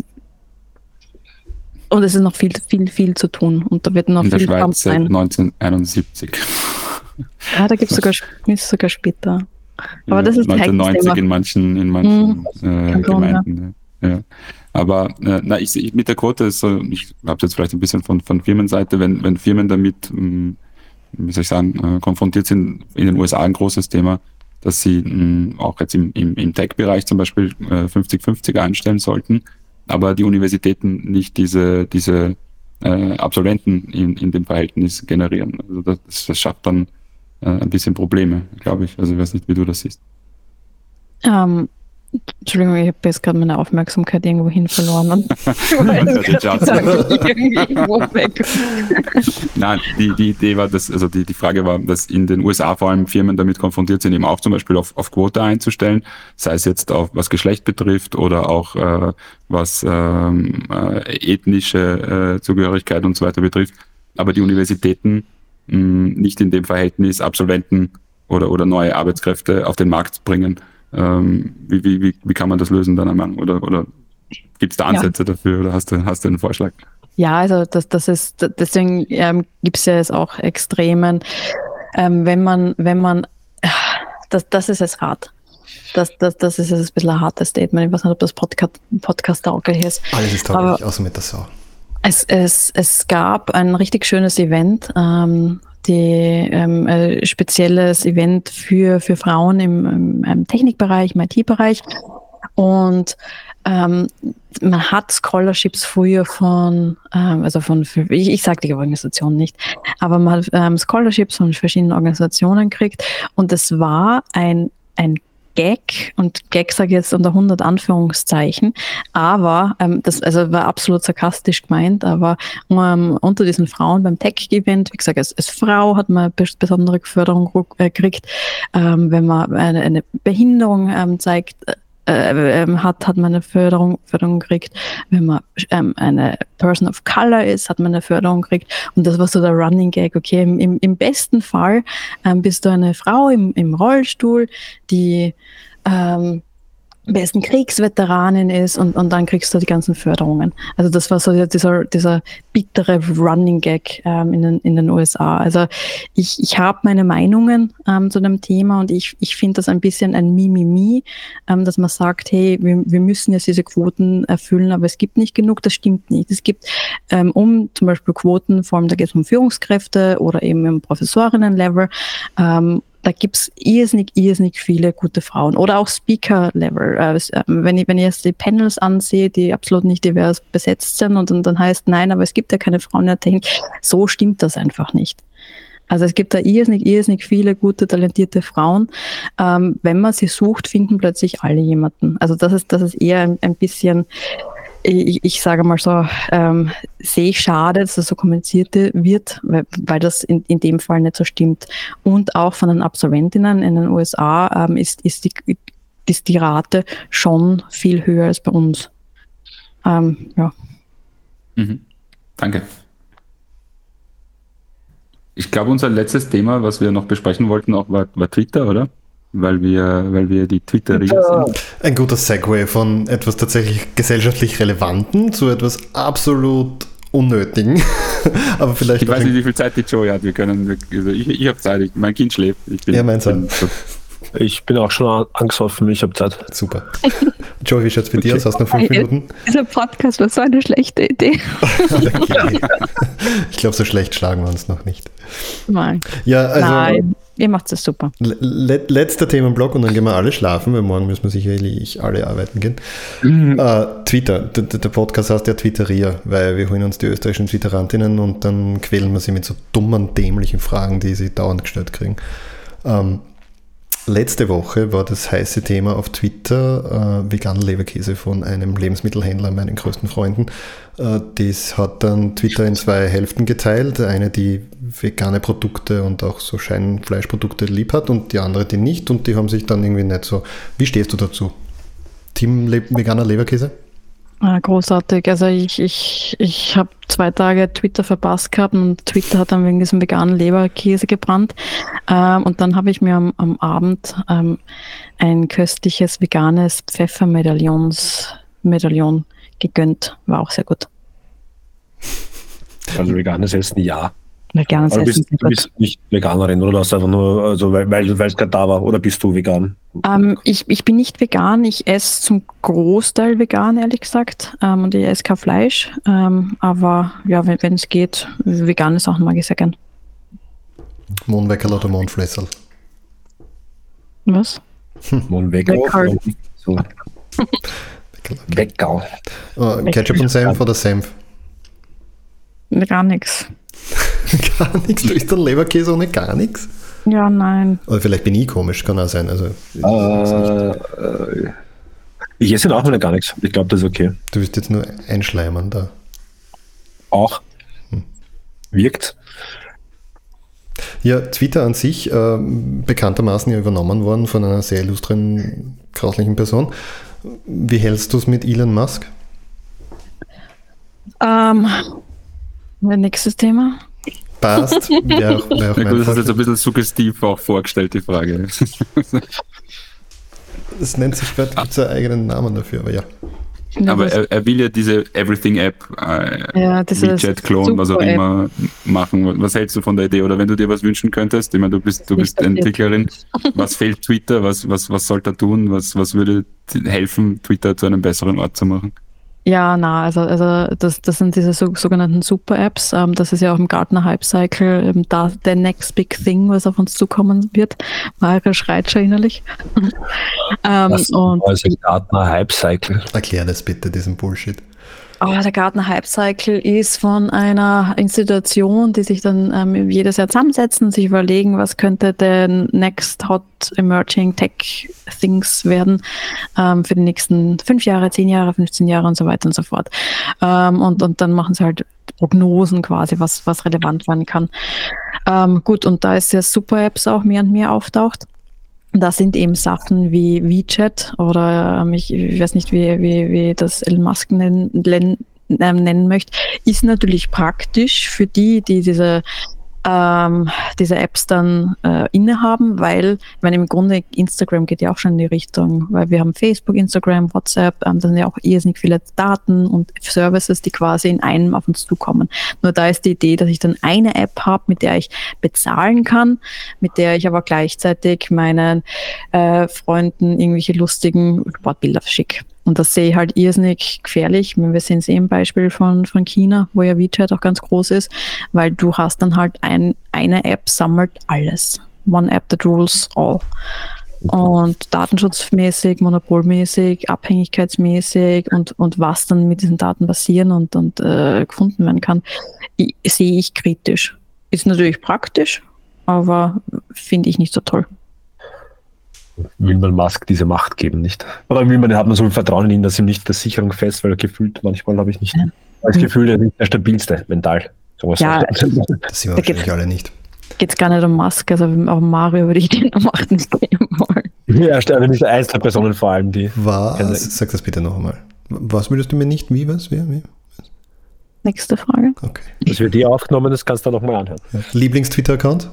und es ist noch viel, viel, viel zu tun. Und da wird noch in viel der Schweiz sein. seit neunzehnhundert-einundsiebzig. Ja, da gibt es sogar, sogar später. Aber ja, das ist neunzehnhundertneunzig in manchen, in manchen hm, äh, Gemeinden. Ja. Ja. Aber äh, na, ich, ich, mit der Quote ist so, ich habe jetzt vielleicht ein bisschen von, von Firmenseite, wenn, wenn Firmen damit mh, wie soll ich sagen, äh, konfrontiert sind, in den U S A ein großes Thema, dass sie mh, auch jetzt im, im, im Tech-Bereich zum Beispiel äh, fünfzig fünfzig einstellen sollten, aber die Universitäten nicht diese, diese äh, Absolventen in, in dem Verhältnis generieren. Also das, das schafft dann äh, ein bisschen Probleme, glaube ich. Also ich weiß nicht, wie du das siehst. Um. Entschuldigung, ich habe jetzt gerade meine Aufmerksamkeit irgendwo hin verloren. Nein, die, die Idee war, dass, also die, die Frage war, dass in den U S A vor allem Firmen damit konfrontiert sind, eben auch zum Beispiel auf, auf Quote einzustellen, sei es jetzt auf was Geschlecht betrifft oder auch äh, was ähm, äh, ethnische äh, Zugehörigkeit und so weiter betrifft, aber die Universitäten mh, nicht in dem Verhältnis Absolventen oder, oder neue Arbeitskräfte auf den Markt bringen. Ähm, wie, wie, wie kann man das lösen, deiner Meinung? Oder, oder gibt es da Ansätze ja. dafür oder hast du, hast du einen Vorschlag? Ja, also das, das ist, deswegen ähm, gibt es ja jetzt auch Extremen. Ähm, wenn man, wenn man, das, das ist es hart. Das, das, das ist jetzt ein bisschen ein hartes Statement. Ich weiß nicht, ob das Podcast, Podcast tauglich ist. Alles ist tauglich, außer mit der Sau. Es, es, es gab ein richtig schönes Event, ähm, die ähm, äh, spezielles Event für, für Frauen im, im, im Technikbereich, im I T-Bereich. Und ähm, man hat Scholarships früher von, ähm, also von, für, ich, ich sage die Organisation nicht, aber man hat ähm, Scholarships von verschiedenen Organisationen gekriegt. Und es war ein, ein Gag, und Gag sage ich jetzt unter hundert Anführungszeichen, aber ähm, das also war absolut sarkastisch gemeint, aber ähm, unter diesen Frauen beim Tech-Event, wie gesagt, als, als Frau hat man bes- besondere Förderung äh, gekriegt, ähm, wenn man eine, eine Behinderung ähm, zeigt, äh, ähm, hat, hat man eine Förderung, Förderung gekriegt, wenn man ähm, eine Person of Color ist, hat man eine Förderung gekriegt, und das war so der Running Gag, okay, im, im, im besten Fall ähm, bist du eine Frau im, im Rollstuhl, die ähm, am besten Kriegsveteranin ist, und, und dann kriegst du die ganzen Förderungen. Also das war so dieser, dieser bittere Running Gag ähm, in, den, in den U S A. Also ich, ich habe meine Meinungen ähm, zu dem Thema, und ich, ich finde das ein bisschen ein Mimimi, ähm, dass man sagt, hey, wir, wir müssen jetzt diese Quoten erfüllen, aber es gibt nicht genug. Das stimmt nicht. Es gibt ähm, um zum Beispiel Quoten, vor allem da geht es um Führungskräfte oder eben im Professorinnen-Level, ähm, da gibt's irrsinnig, irrsinnig viele gute Frauen. Oder auch Speaker-Level. Äh, wenn ich, wenn ich jetzt die Panels ansehe, die absolut nicht divers besetzt sind, und, und dann heißt, nein, aber es gibt ja keine Frauen in der Technik. So stimmt das einfach nicht. Also es gibt da irrsinnig, irrsinnig viele gute, talentierte Frauen. Ähm, wenn man sie sucht, finden plötzlich alle jemanden. Also das ist, das ist eher ein, ein bisschen... Ich, ich sage mal so, ähm, sehe ich schade, dass das so kommuniziert wird, weil, weil das in, in dem Fall nicht so stimmt. Und auch von den Absolventinnen in den U S A ähm, ist, ist, die, ist die Rate schon viel höher als bei uns. Ähm, ja. Mhm. Danke. Ich glaube, unser letztes Thema, was wir noch besprechen wollten, auch war, war Twitter, oder? Weil wir, weil wir die Twitterier sind. Ein guter Segway von etwas tatsächlich gesellschaftlich Relevanten zu etwas absolut Unnötigen. Aber vielleicht ich weiß nicht, wie viel Zeit die Joey hat. Wir können, also ich, ich habe Zeit, ich, mein Kind schläft. Ich bin, ja, meins bin, Ich bin auch schon angesoffen, ich habe Zeit. Super. Joey, wie schaut es bei dir aus? Hast du noch fünf Minuten? Dieser Podcast war so eine schlechte Idee. Okay. Ich glaube, so schlecht schlagen wir uns noch nicht. Nein. Ja, also Nein, ihr macht es super. Le- letzter Themenblock, und dann gehen wir alle schlafen, weil morgen müssen wir sicherlich alle arbeiten gehen. Mhm. Uh, Twitter, der, der Podcast heißt ja Twitterier, weil wir holen uns die österreichischen Twitterantinnen und dann quälen wir sie mit so dummen, dämlichen Fragen, die sie dauernd gestellt kriegen. Um, Letzte Woche war das heiße Thema auf Twitter äh, veganer Leberkäse von einem Lebensmittelhändler, meinen größten Freunden. Äh, das hat dann Twitter in zwei Hälften geteilt. Eine, die vegane Produkte und auch so Scheinfleischprodukte lieb hat, und die andere, die nicht. Und die haben sich dann irgendwie nicht so... Wie stehst du dazu? Team Le- veganer Leberkäse? Ja, großartig. Also ich, ich, ich habe zwei Tage Twitter verpasst gehabt, und Twitter hat dann wegen diesem veganen Leberkäse gebrannt. Ähm, und dann habe ich mir am, am Abend ähm, ein köstliches veganes Pfeffermedaillons-Medaillon gegönnt. War auch sehr gut. Also veganes Essen, ja. Veganes Aber du Essen. bist, du bist nicht Veganerin, oder hast du einfach nur, also weil weil es gerade da war, oder bist du vegan? Ähm, ich, ich bin nicht vegan, ich esse zum Großteil vegan, ehrlich gesagt. Ähm, und ich esse kein Fleisch. Ähm, aber ja, wenn es geht, vegane Sachen mag ich sehr gern. Mohnweckerl oder Mondfresserl? Was? Mondweckerl. Weckerl. So. Weckerl. Uh, Ketchup und Senf oder Senf? Gar nichts. Gar nichts? Du isst dann Leberkäse ohne gar nichts? Ja, nein. Oder vielleicht bin ich komisch, kann auch sein. Also, Äh, äh, ich esse auch mal gar nichts. Ich glaube, das ist okay. du wirst jetzt nur einschleimern da. Auch. Wirkt. Ja, Twitter an sich, äh, bekanntermaßen ja übernommen worden von einer sehr illustren, grauslichen Person. Wie hältst du es mit Elon Musk? Ähm, nächstes Thema. Passt. Wäre auch, wär auch Ja, mein gut, das ist jetzt Vorschlag. ein bisschen suggestiv auch vorgestellt, die Frage. Das nennt sich, gibt es einen eigenen Namen dafür, aber ja. Aber er, er will ja diese Everything-App, äh, Ja, diese WeChat-Klon, was auch Super-App. immer, machen. Was hältst du von der Idee? Oder wenn du dir was wünschen könntest, ich meine, du bist, du Nicht bist Entwicklerin, was fehlt Twitter, was, was, was sollte er tun, was, was würde helfen, Twitter zu einem besseren Ort zu machen? Ja, na, also, also das, das sind diese so, sogenannten Super-Apps. Ähm, das ist ja auch im Gartner Hype-Cycle ähm, da der next big thing, was auf uns zukommen wird. Mario schreit schon innerlich. ähm, Das und ist ein Gartner Hype Cycle. Erklär das bitte, diesen Bullshit. Oh, der Gartner Hype Cycle ist von einer Institution, die sich dann ähm, jedes Jahr zusammensetzen und sich überlegen, was könnte der Next Hot Emerging Tech Things werden ähm, für die nächsten fünf Jahre, zehn Jahre, fünfzehn Jahre und so weiter und so fort. Ähm, und, und dann machen sie halt Prognosen quasi, was, was relevant werden kann. Ähm, gut, und da ist ja Super-Apps auch mehr und mehr auftaucht. Das sind eben Sachen wie WeChat oder ähm, ich, ich weiß nicht, wie, wie, wie das Elon Musk nennen, nennen, nennen möchte, ist natürlich praktisch für die, die diese, ähm, diese Apps dann äh, innehaben, weil, ich meine, im Grunde Instagram geht ja auch schon in die Richtung, weil wir haben Facebook, Instagram, WhatsApp, ähm, da sind ja auch irrsinnig viele Daten und Services, die quasi in einem auf uns zukommen. Nur da ist die Idee, dass ich dann eine App habe, mit der ich bezahlen kann, mit der ich aber gleichzeitig meinen äh, Freunden irgendwelche lustigen Sportbilder schicke. Und das sehe ich halt irrsinnig gefährlich. Wir sehen es eh im Beispiel von, von China, wo ja WeChat auch ganz groß ist, weil du hast dann halt ein, eine App sammelt alles. One app that rules all. Und datenschutzmäßig, monopolmäßig, abhängigkeitsmäßig und, und was dann mit diesen Daten passieren und, und äh, gefunden werden kann, ich, sehe ich kritisch. Ist natürlich praktisch, aber finde ich nicht so toll. Will man Musk diese Macht geben, nicht? Oder will man, hat man so viel Vertrauen in ihn, dass ihm nicht das Sicherung fest, weil er gefühlt, manchmal habe ich nicht ja. das Gefühl, er ist der stabilste mental. Ja, das sind wir wahrscheinlich alle nicht. Geht es gar nicht um Musk, also auf Mario würde ich den Macht nicht geben wollen. Ja, also nicht einzelne Personen vor allem, die... Was? Sag das bitte noch einmal. Was würdest du mir nicht, wie, was, wie, wie? Nächste Frage. Okay. Das wird dir aufgenommen, das kannst du dann nochmal anhören. Ja. Lieblings-Twitter-Account?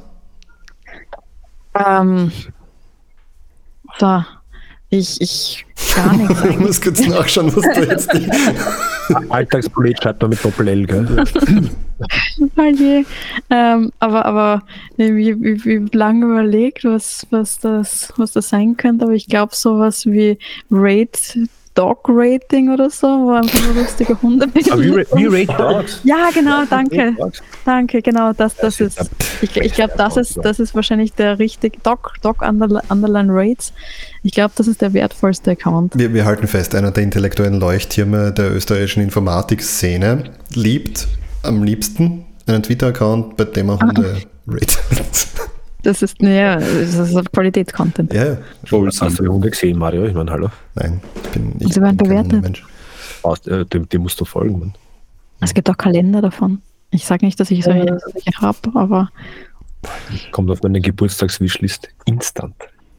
Ähm... So, ich, ich gar nichts eigentlich. Ich muss kurz nachschauen, was du jetzt... Alltagspolit schreibt man mit Doppel-L, gell? Okay. Ähm, aber aber wie, wie, wie lange überlegt, was, was, das, was das sein könnte, aber ich glaube sowas wie Rate Dog Rating oder so, wo einfach nur lustige Hunde wie, wie Rate Dogs? Ja, genau, danke. Danke, genau, das, das ist, ich, ich glaube, das ist, das ist wahrscheinlich der richtige Dog, Dog Underline Rates. Ich glaube, das ist der wertvollste Account. Wir, wir halten fest, einer der intellektuellen Leuchttürme der österreichischen Informatikszene liebt am liebsten einen Twitter-Account, bei dem er Hunde ah. ratet. Das ist, ja, das ist Qualitätscontent. Ja, ja. Oh, hast du die Hunde gesehen, Mario? Ich meine, hallo? Nein, ich bin ich Sie werden bewertet. Mensch. Äh, dem, dem musst du folgen, Mann. Es gibt auch Kalender davon. Ich sage nicht, dass ich solche äh. habe, aber... Kommt auf meine Geburtstagswishlist instant.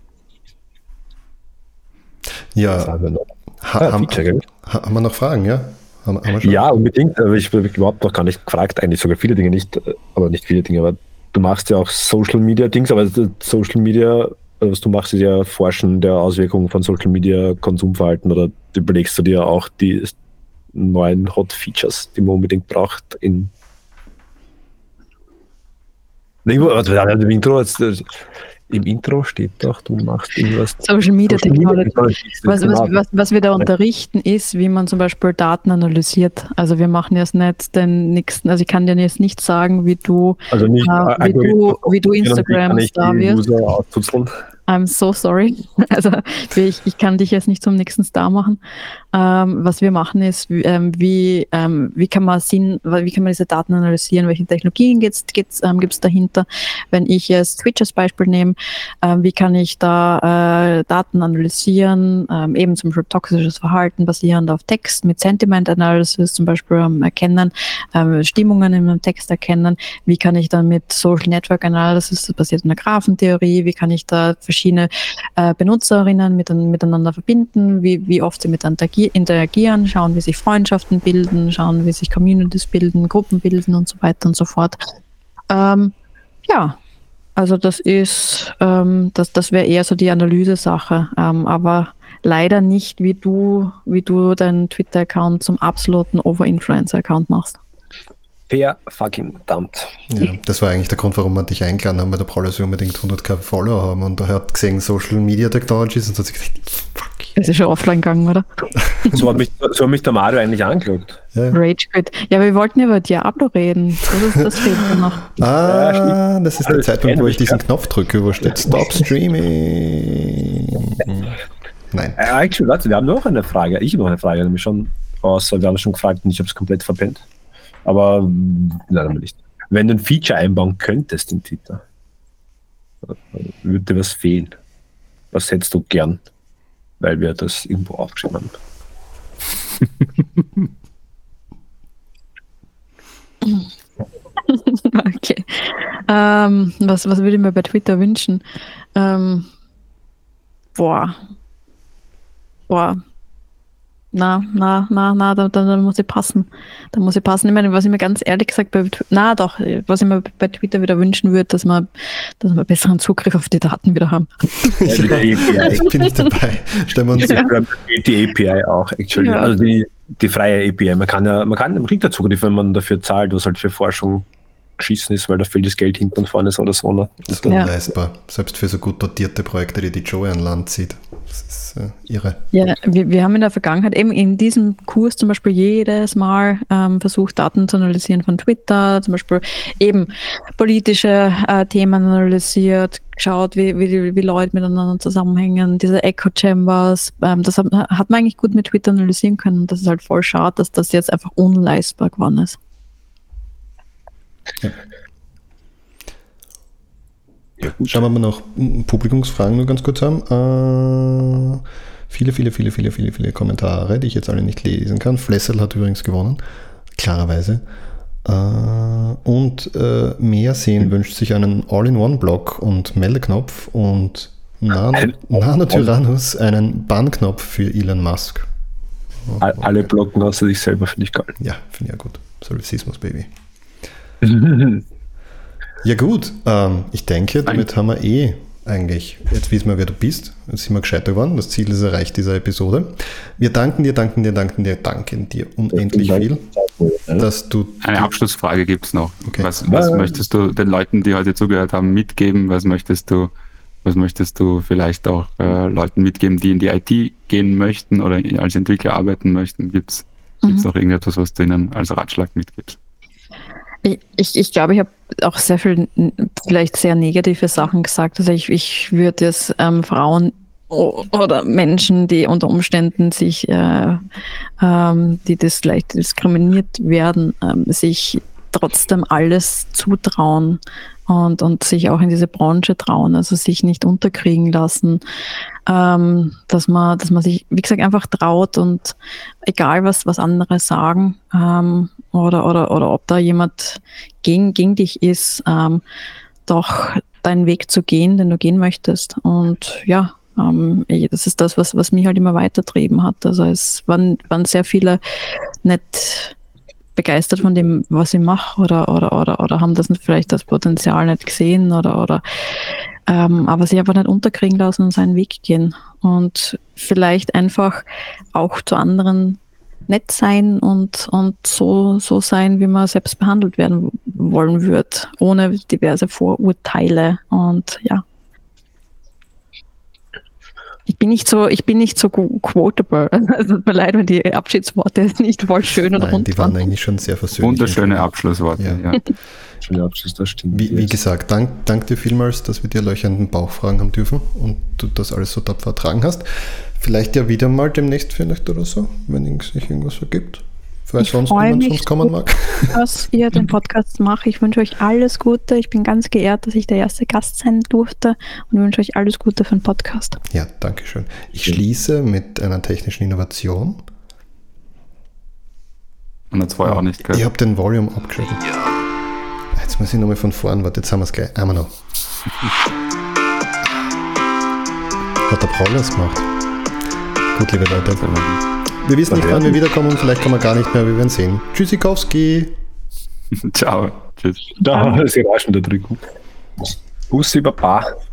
Ja, ha, ah, haben, Feature, ha, haben wir noch Fragen, ja? Haben, haben wir schon? Ja, unbedingt. Ich habe überhaupt noch gar nicht gefragt, eigentlich sogar viele Dinge nicht, aber nicht viele Dinge, aber du machst ja auch Social Media Dings, aber Social Media, was du machst, ist ja Forschen der Auswirkungen von Social Media Konsumverhalten, oder überlegst du dir auch die neuen Hot Features, die man unbedingt braucht in im Intro, im Intro steht doch, du machst irgendwas. Social Media Technology. Was, was, was, was wir da unterrichten, ist, wie man zum Beispiel Daten analysiert. Also wir machen jetzt nicht den nächsten, also ich kann dir jetzt nicht sagen, wie du, also nicht, äh, wie, du wie du Instagram-Star wirst. I'm so sorry. Also ich, ich kann dich jetzt nicht zum nächsten Star machen. Ähm, was wir machen ist, wie, ähm, wie, ähm, wie kann man Sinn, wie kann man diese Daten analysieren, welche Technologien gibt's, gibt's, ähm, gibt's dahinter? Wenn ich jetzt Twitch als Beispiel nehme, ähm, wie kann ich da äh, Daten analysieren, ähm, eben zum Beispiel toxisches Verhalten basierend auf Text mit Sentiment Analysis zum Beispiel ähm, erkennen, ähm, Stimmungen in einem Text erkennen, wie kann ich dann mit Social Network Analysis, das basiert in der Graphentheorie, wie kann ich da verschiedene äh, Benutzerinnen mit, miteinander verbinden, wie, wie oft sie miteinander interagieren, schauen, wie sich Freundschaften bilden, schauen, wie sich Communities bilden, Gruppen bilden und so weiter und so fort. Ähm, ja, also das ist, ähm, das, das wäre eher so die Analyse-Sache, ähm, aber leider nicht, wie du, wie du deinen Twitter-Account zum absoluten Over-Influencer-Account machst. Fair fucking dumped. Ja, das war eigentlich der Grund, warum wir dich eingeladen haben, weil der Paul also unbedingt hunderttausend Follower haben und er hat gesehen Social Media Technologies und hat sich gedacht, fuck. Das ist schon offline gegangen, oder? So hat mich, so hat mich der Mario eigentlich angeschaut. Ja. Rage Quit. Ja, wir wollten über Diablo reden. Das, ist, das fehlt mir noch. Ah, das ist der Zeitpunkt, wo ich diesen Knopf drücke, wo steht Stop Streaming. Nein. Actually, Leute, wir haben noch eine Frage. Ich habe noch eine Frage, nämlich schon außer wir haben schon gefragt und ich habe es komplett verpennt. Aber leider nicht. Wenn du ein Feature einbauen könntest in Twitter, würde dir was fehlen. Was hättest du gern? Weil wir das irgendwo aufgeschrieben haben. Okay. Ähm, was, was würde ich mir bei Twitter wünschen? Ähm, boah. Boah. Na, na, na, na, da, da, da muss ich passen. Da muss ich passen. Ich meine, was ich mir ganz ehrlich gesagt bei, na doch, was ich mir bei Twitter wieder wünschen würde, dass wir, dass wir besseren Zugriff auf die Daten wieder haben. Ja, die A P I. Ich bin nicht dabei. Stellen wir uns ja. Die A P I auch, actually. Ja. Also die, die freie A P I. Man kann ja, man kann, man kriegt ja Zugriff, wenn man dafür zahlt, was halt für Forschung geschissen ist, weil da fehlt das Geld hinten und vorne oder so. Ne? Das ist unleistbar. Ja. Selbst für so gut dotierte Projekte, die die Joey an Land zieht. Das ist äh, irre. Ja, wir, wir haben in der Vergangenheit eben in diesem Kurs zum Beispiel jedes Mal ähm, versucht, Daten zu analysieren von Twitter, zum Beispiel eben politische äh, Themen analysiert, geschaut, wie, wie, wie Leute miteinander zusammenhängen, diese Echo Chambers, ähm, das hat, hat man eigentlich gut mit Twitter analysieren können und das ist halt voll schade, dass das jetzt einfach unleistbar geworden ist. Ja. Ja, schauen wir mal noch Publikumsfragen nur ganz kurz haben. Äh, viele, viele, viele, viele, viele, viele Kommentare, die ich jetzt alle nicht lesen kann. Flessel hat übrigens gewonnen, klarerweise. Äh, und äh, mehr sehen wünscht sich einen All-in-One-Block und Meldeknopf und Nano, Nanotyrannus einen Bannknopf für Elon Musk. Oh, okay. Alle blocken außer sich selber, finde ich geil. Ja, finde ich ja gut. Solipsismus, Baby. Ja gut, ähm, ich denke, damit haben wir eh eigentlich, jetzt wissen wir, wer du bist, jetzt sind wir gescheiter geworden, das Ziel ist erreicht dieser Episode. Wir danken dir, danken dir, danken dir, danken dir unendlich viel, dass du... Eine Abschlussfrage gibt es noch. Okay. Was, was möchtest du den Leuten, die heute zugehört haben, mitgeben? Was möchtest du, was möchtest du vielleicht auch äh, Leuten mitgeben, die in die I T gehen möchten oder als Entwickler arbeiten möchten? Gibt es mhm. noch irgendetwas, was du ihnen als Ratschlag mitgibst? Ich, ich, ich glaube, ich habe auch sehr viel, vielleicht sehr negative Sachen gesagt. Also ich, ich würde es ähm, Frauen oder Menschen, die unter Umständen sich, äh, ähm, die das vielleicht diskriminiert werden, ähm, sich trotzdem alles zutrauen und, und sich auch in diese Branche trauen, also sich nicht unterkriegen lassen, ähm, dass man, dass man sich, wie gesagt, einfach traut und egal was, was andere sagen, ähm, oder, oder, oder ob da jemand gegen, gegen dich ist, ähm, doch deinen Weg zu gehen, den du gehen möchtest. Und ja, ähm, das ist das, was, was mich halt immer weitertrieben hat. Also es waren, waren sehr viele nicht begeistert von dem, was ich mache, oder, oder, oder, oder haben das vielleicht das Potenzial nicht gesehen, oder, oder ähm, aber sich einfach nicht unterkriegen lassen und seinen Weg gehen. Und vielleicht einfach auch zu anderen nett sein und, und so, so sein, wie man selbst behandelt werden wollen würde, ohne diverse Vorurteile. Und ja. Ich bin nicht so, ich bin nicht so quotable. Also tut mir leid, wenn die Abschiedsworte nicht voll schön und rund die waren eigentlich schon sehr versöhnlich. Wunderschöne Abschlussworte, ja. ja. Schöne Abschluss, das stimmt. Wie, wie gesagt, dank, dank dir vielmals, dass wir dir löchernden Bauch fragen haben dürfen und du das alles so tapfer ertragen hast. Vielleicht ja wieder mal demnächst vielleicht oder so, wenn sich irgendwas ergibt. Weil sonst niemand sonst kommen mag. Dass ihr den Podcast macht. Ich wünsche euch alles Gute. Ich bin ganz geehrt, dass ich der erste Gast sein durfte und wünsche euch alles Gute für den Podcast. Ja, danke schön. Ich schließe mit einer technischen Innovation. Und das vorher auch nicht gehört. Ich habe den Volume abgeschaltet. Jetzt muss ich nochmal von vorn, warte, jetzt haben wir es gleich. Einmal noch. Hat der Paul das gemacht? Gut, liebe Leute. Wir wissen nicht, wann wir wiederkommen, vielleicht kommen wir gar nicht mehr, wir werden sehen. Tschüssikowski. Ciao. Tschüss. Da ist die Raschen da drin. Bussi, Baba.